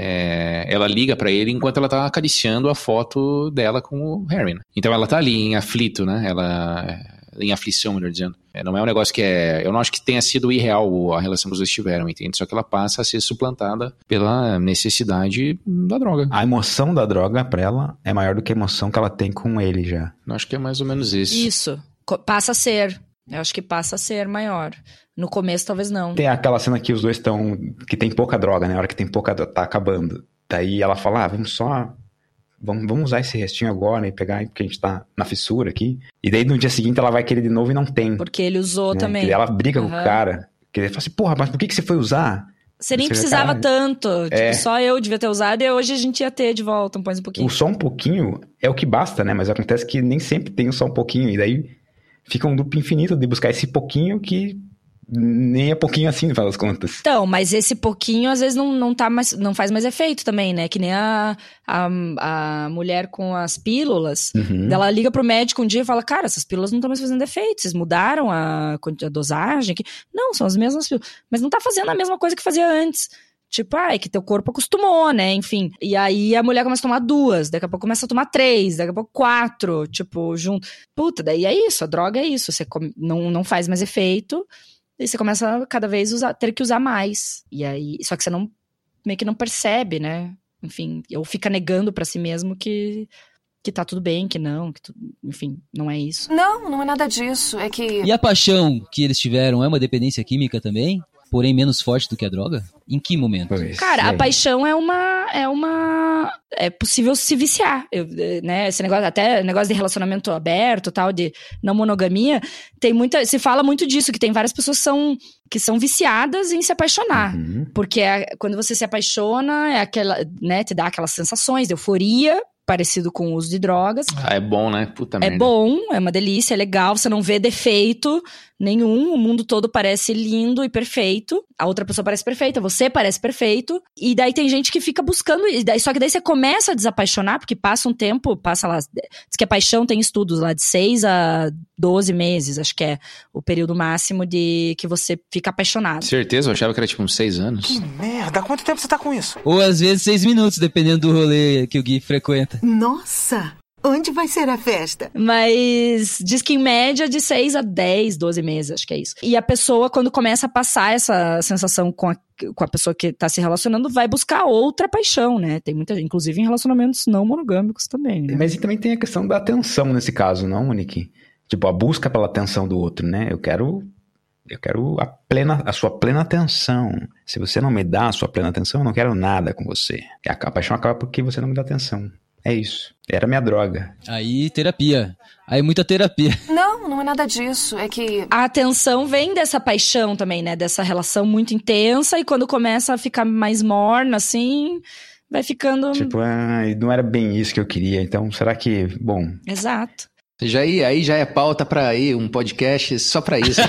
Speaker 3: É, ela liga pra ele enquanto ela tá acariciando a foto dela com o Harry, né? Então ela tá ali em aflito, né? Ela... em aflição, melhor dizendo. É, não é um negócio que é... Eu não acho que tenha sido irreal a relação que os dois tiveram, entende? Só que ela passa a ser suplantada pela necessidade da droga.
Speaker 2: A emoção da droga pra ela é maior do que a emoção que ela tem com ele já.
Speaker 3: Eu acho que é mais ou menos isso.
Speaker 4: Isso. Passa a ser. Eu acho que passa a ser maior. No começo, talvez não.
Speaker 2: Tem aquela cena que os dois estão... que tem pouca droga, né? A hora que tem pouca... tá acabando. Daí ela fala, ah, vamos só... Vamos, vamos usar esse restinho agora e pegar, porque a gente tá na fissura aqui. E daí no dia seguinte ela vai querer de novo e não tem.
Speaker 4: Porque ele usou, né? Também.
Speaker 2: E ela briga uhum. com o cara. Que ele fala assim, porra, mas por que, que você foi usar?
Speaker 4: Você nem você precisava cara... tanto. É. Tipo, só eu devia ter usado e hoje a gente ia ter de volta, um mais um pouquinho.
Speaker 2: O só um pouquinho é o que basta, né? Mas acontece que nem sempre tem o só um pouquinho. E daí fica um loop infinito de buscar esse pouquinho que... nem é pouquinho assim, no final das contas.
Speaker 4: Então, mas esse pouquinho, às vezes, não, não, tá mais, não faz mais efeito também, né? Que nem a, a, a mulher com as pílulas. Uhum. Ela liga pro médico um dia e fala, cara, essas pílulas não estão mais fazendo efeito. Vocês mudaram a, a dosagem? Aqui. Não, são as mesmas pílulas. Mas não tá fazendo a mesma coisa que fazia antes. Tipo, ah, é que teu corpo acostumou, né? Enfim. E aí a mulher começa a tomar duas, daqui a pouco começa a tomar três, daqui a pouco quatro, tipo, junto. Puta, daí é isso, a droga é isso. Você come, não, não faz mais efeito. E você começa a cada vez usar, ter que usar mais. E aí, só que você não, meio que não percebe, né? Enfim, ou fica negando pra si mesmo que, que tá tudo bem, que não, que tu, enfim, não é isso.
Speaker 7: Não, não é nada disso, é que...
Speaker 5: E a paixão que eles tiveram é uma dependência química também? Porém menos forte do que a droga? Em que momento?
Speaker 4: Cara, a paixão é uma... É uma... É possível se viciar, eu, né? Esse negócio, até negócio de relacionamento aberto, tal, de não monogamia, tem muita... Se fala muito disso, que tem várias pessoas que são, que são viciadas em se apaixonar. Uhum. Porque é, quando você se apaixona, é aquela, né? Te dá aquelas sensações de euforia, parecido com o uso de drogas.
Speaker 3: Ah, é bom, né? Puta
Speaker 4: é
Speaker 3: merda.
Speaker 4: É bom, é uma delícia, é legal, você não vê defeito nenhum, o mundo todo parece lindo e perfeito, a outra pessoa parece perfeita, você parece perfeito, e daí tem gente que fica buscando, e daí, só que daí você começa a desapaixonar, porque passa um tempo, passa lá, diz que a paixão tem estudos lá de seis a doze meses, acho que é o período máximo de que você fica apaixonado.
Speaker 3: Certeza, eu achava que era tipo uns seis anos.
Speaker 14: Que merda, há quanto tempo você tá com isso?
Speaker 5: Ou às vezes seis minutos, dependendo do rolê que o Gui frequenta.
Speaker 6: Nossa! Onde vai ser a festa?
Speaker 4: Mas diz que em média de seis a dez, doze meses, acho que é isso. E a pessoa, quando começa a passar essa sensação com a, com a pessoa que tá se relacionando, vai buscar outra paixão, né? Tem muita gente, inclusive em relacionamentos não monogâmicos também, né?
Speaker 2: Mas também tem a questão da atenção nesse caso, não, Monique? Tipo, a busca pela atenção do outro, né? Eu quero... Eu quero a, plena, a sua plena atenção. Se você não me dá a sua plena atenção, eu não quero nada com você. A, a paixão acaba porque você não me dá atenção. É isso. Era minha droga.
Speaker 5: Aí, terapia. Aí, muita terapia.
Speaker 7: Não, não é nada disso. É que...
Speaker 4: A atenção vem dessa paixão também, né? Dessa relação muito intensa. E quando começa a ficar mais morna, assim... Vai ficando...
Speaker 2: Tipo, ah, não era bem isso que eu queria. Então, será que... Bom...
Speaker 4: Exato.
Speaker 3: Já aí, aí já é pauta pra ir, um podcast só pra isso,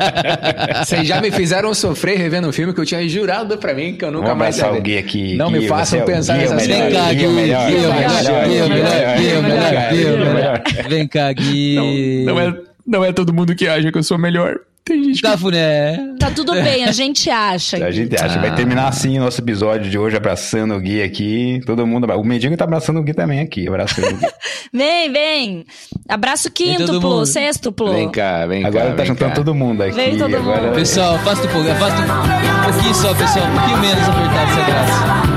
Speaker 3: né? Vocês já me fizeram sofrer revendo um filme que eu tinha jurado pra mim que eu nunca
Speaker 2: Vamos
Speaker 3: mais ia ver.
Speaker 2: O Gui aqui.
Speaker 3: Não
Speaker 2: Gui,
Speaker 3: me façam pensar nessas
Speaker 5: coisas. Vem cá, Gui. Gui, o melhor. Gui, o melhor. Gui, o melhor. Gui, o melhor. Vem cá, Gui.
Speaker 3: Não, não, é, não é todo mundo que acha que eu sou melhor. Tem gente que...
Speaker 5: Cafuné.
Speaker 4: Tá tudo bem, a gente acha.
Speaker 2: A gente acha. Ah. Vai terminar assim o nosso episódio de hoje, abraçando o Gui aqui. Todo mundo... O Mendigo tá abraçando o Gui também aqui. Abraçando o Gui.
Speaker 4: Vem, vem. Abraço quíntuplo, sextuplo.
Speaker 3: Vem cá, vem cá.
Speaker 2: Agora tá juntando todo mundo aqui.
Speaker 4: Vem todo mundo.
Speaker 2: Agora...
Speaker 5: Pessoal, afasta um pouco. Afasta um pouquinho só, pessoal. Um pouquinho menos apertado essa graça.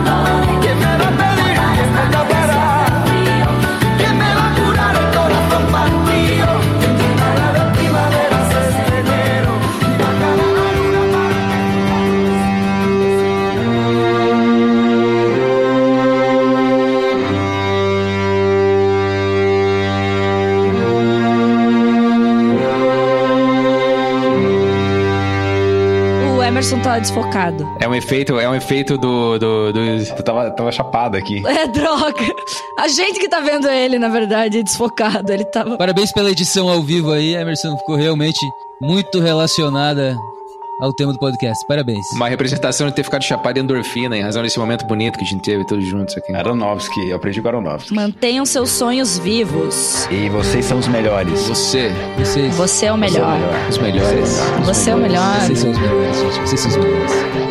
Speaker 4: Emerson tá desfocado.
Speaker 3: É um efeito, é um efeito do... do, do...
Speaker 2: Eu tava, tava chapado aqui.
Speaker 4: É, droga. A gente que tá vendo ele, na verdade, é desfocado. Ele tava...
Speaker 5: Parabéns pela edição ao vivo aí, Emerson. Ficou realmente muito relacionada ao tema do podcast. Parabéns.
Speaker 3: Uma representação de ter ficado chapado de endorfina em razão desse momento bonito que a gente teve todos juntos aqui.
Speaker 2: Aronofsky, eu aprendi com Aronofsky.
Speaker 4: Mantenham seus sonhos vivos.
Speaker 2: E vocês são os melhores.
Speaker 3: Você.
Speaker 5: Vocês.
Speaker 4: Você é o melhor.
Speaker 3: Os melhores.
Speaker 4: Você é o melhor.
Speaker 5: Vocês são os melhores, gente. Vocês são os melhores.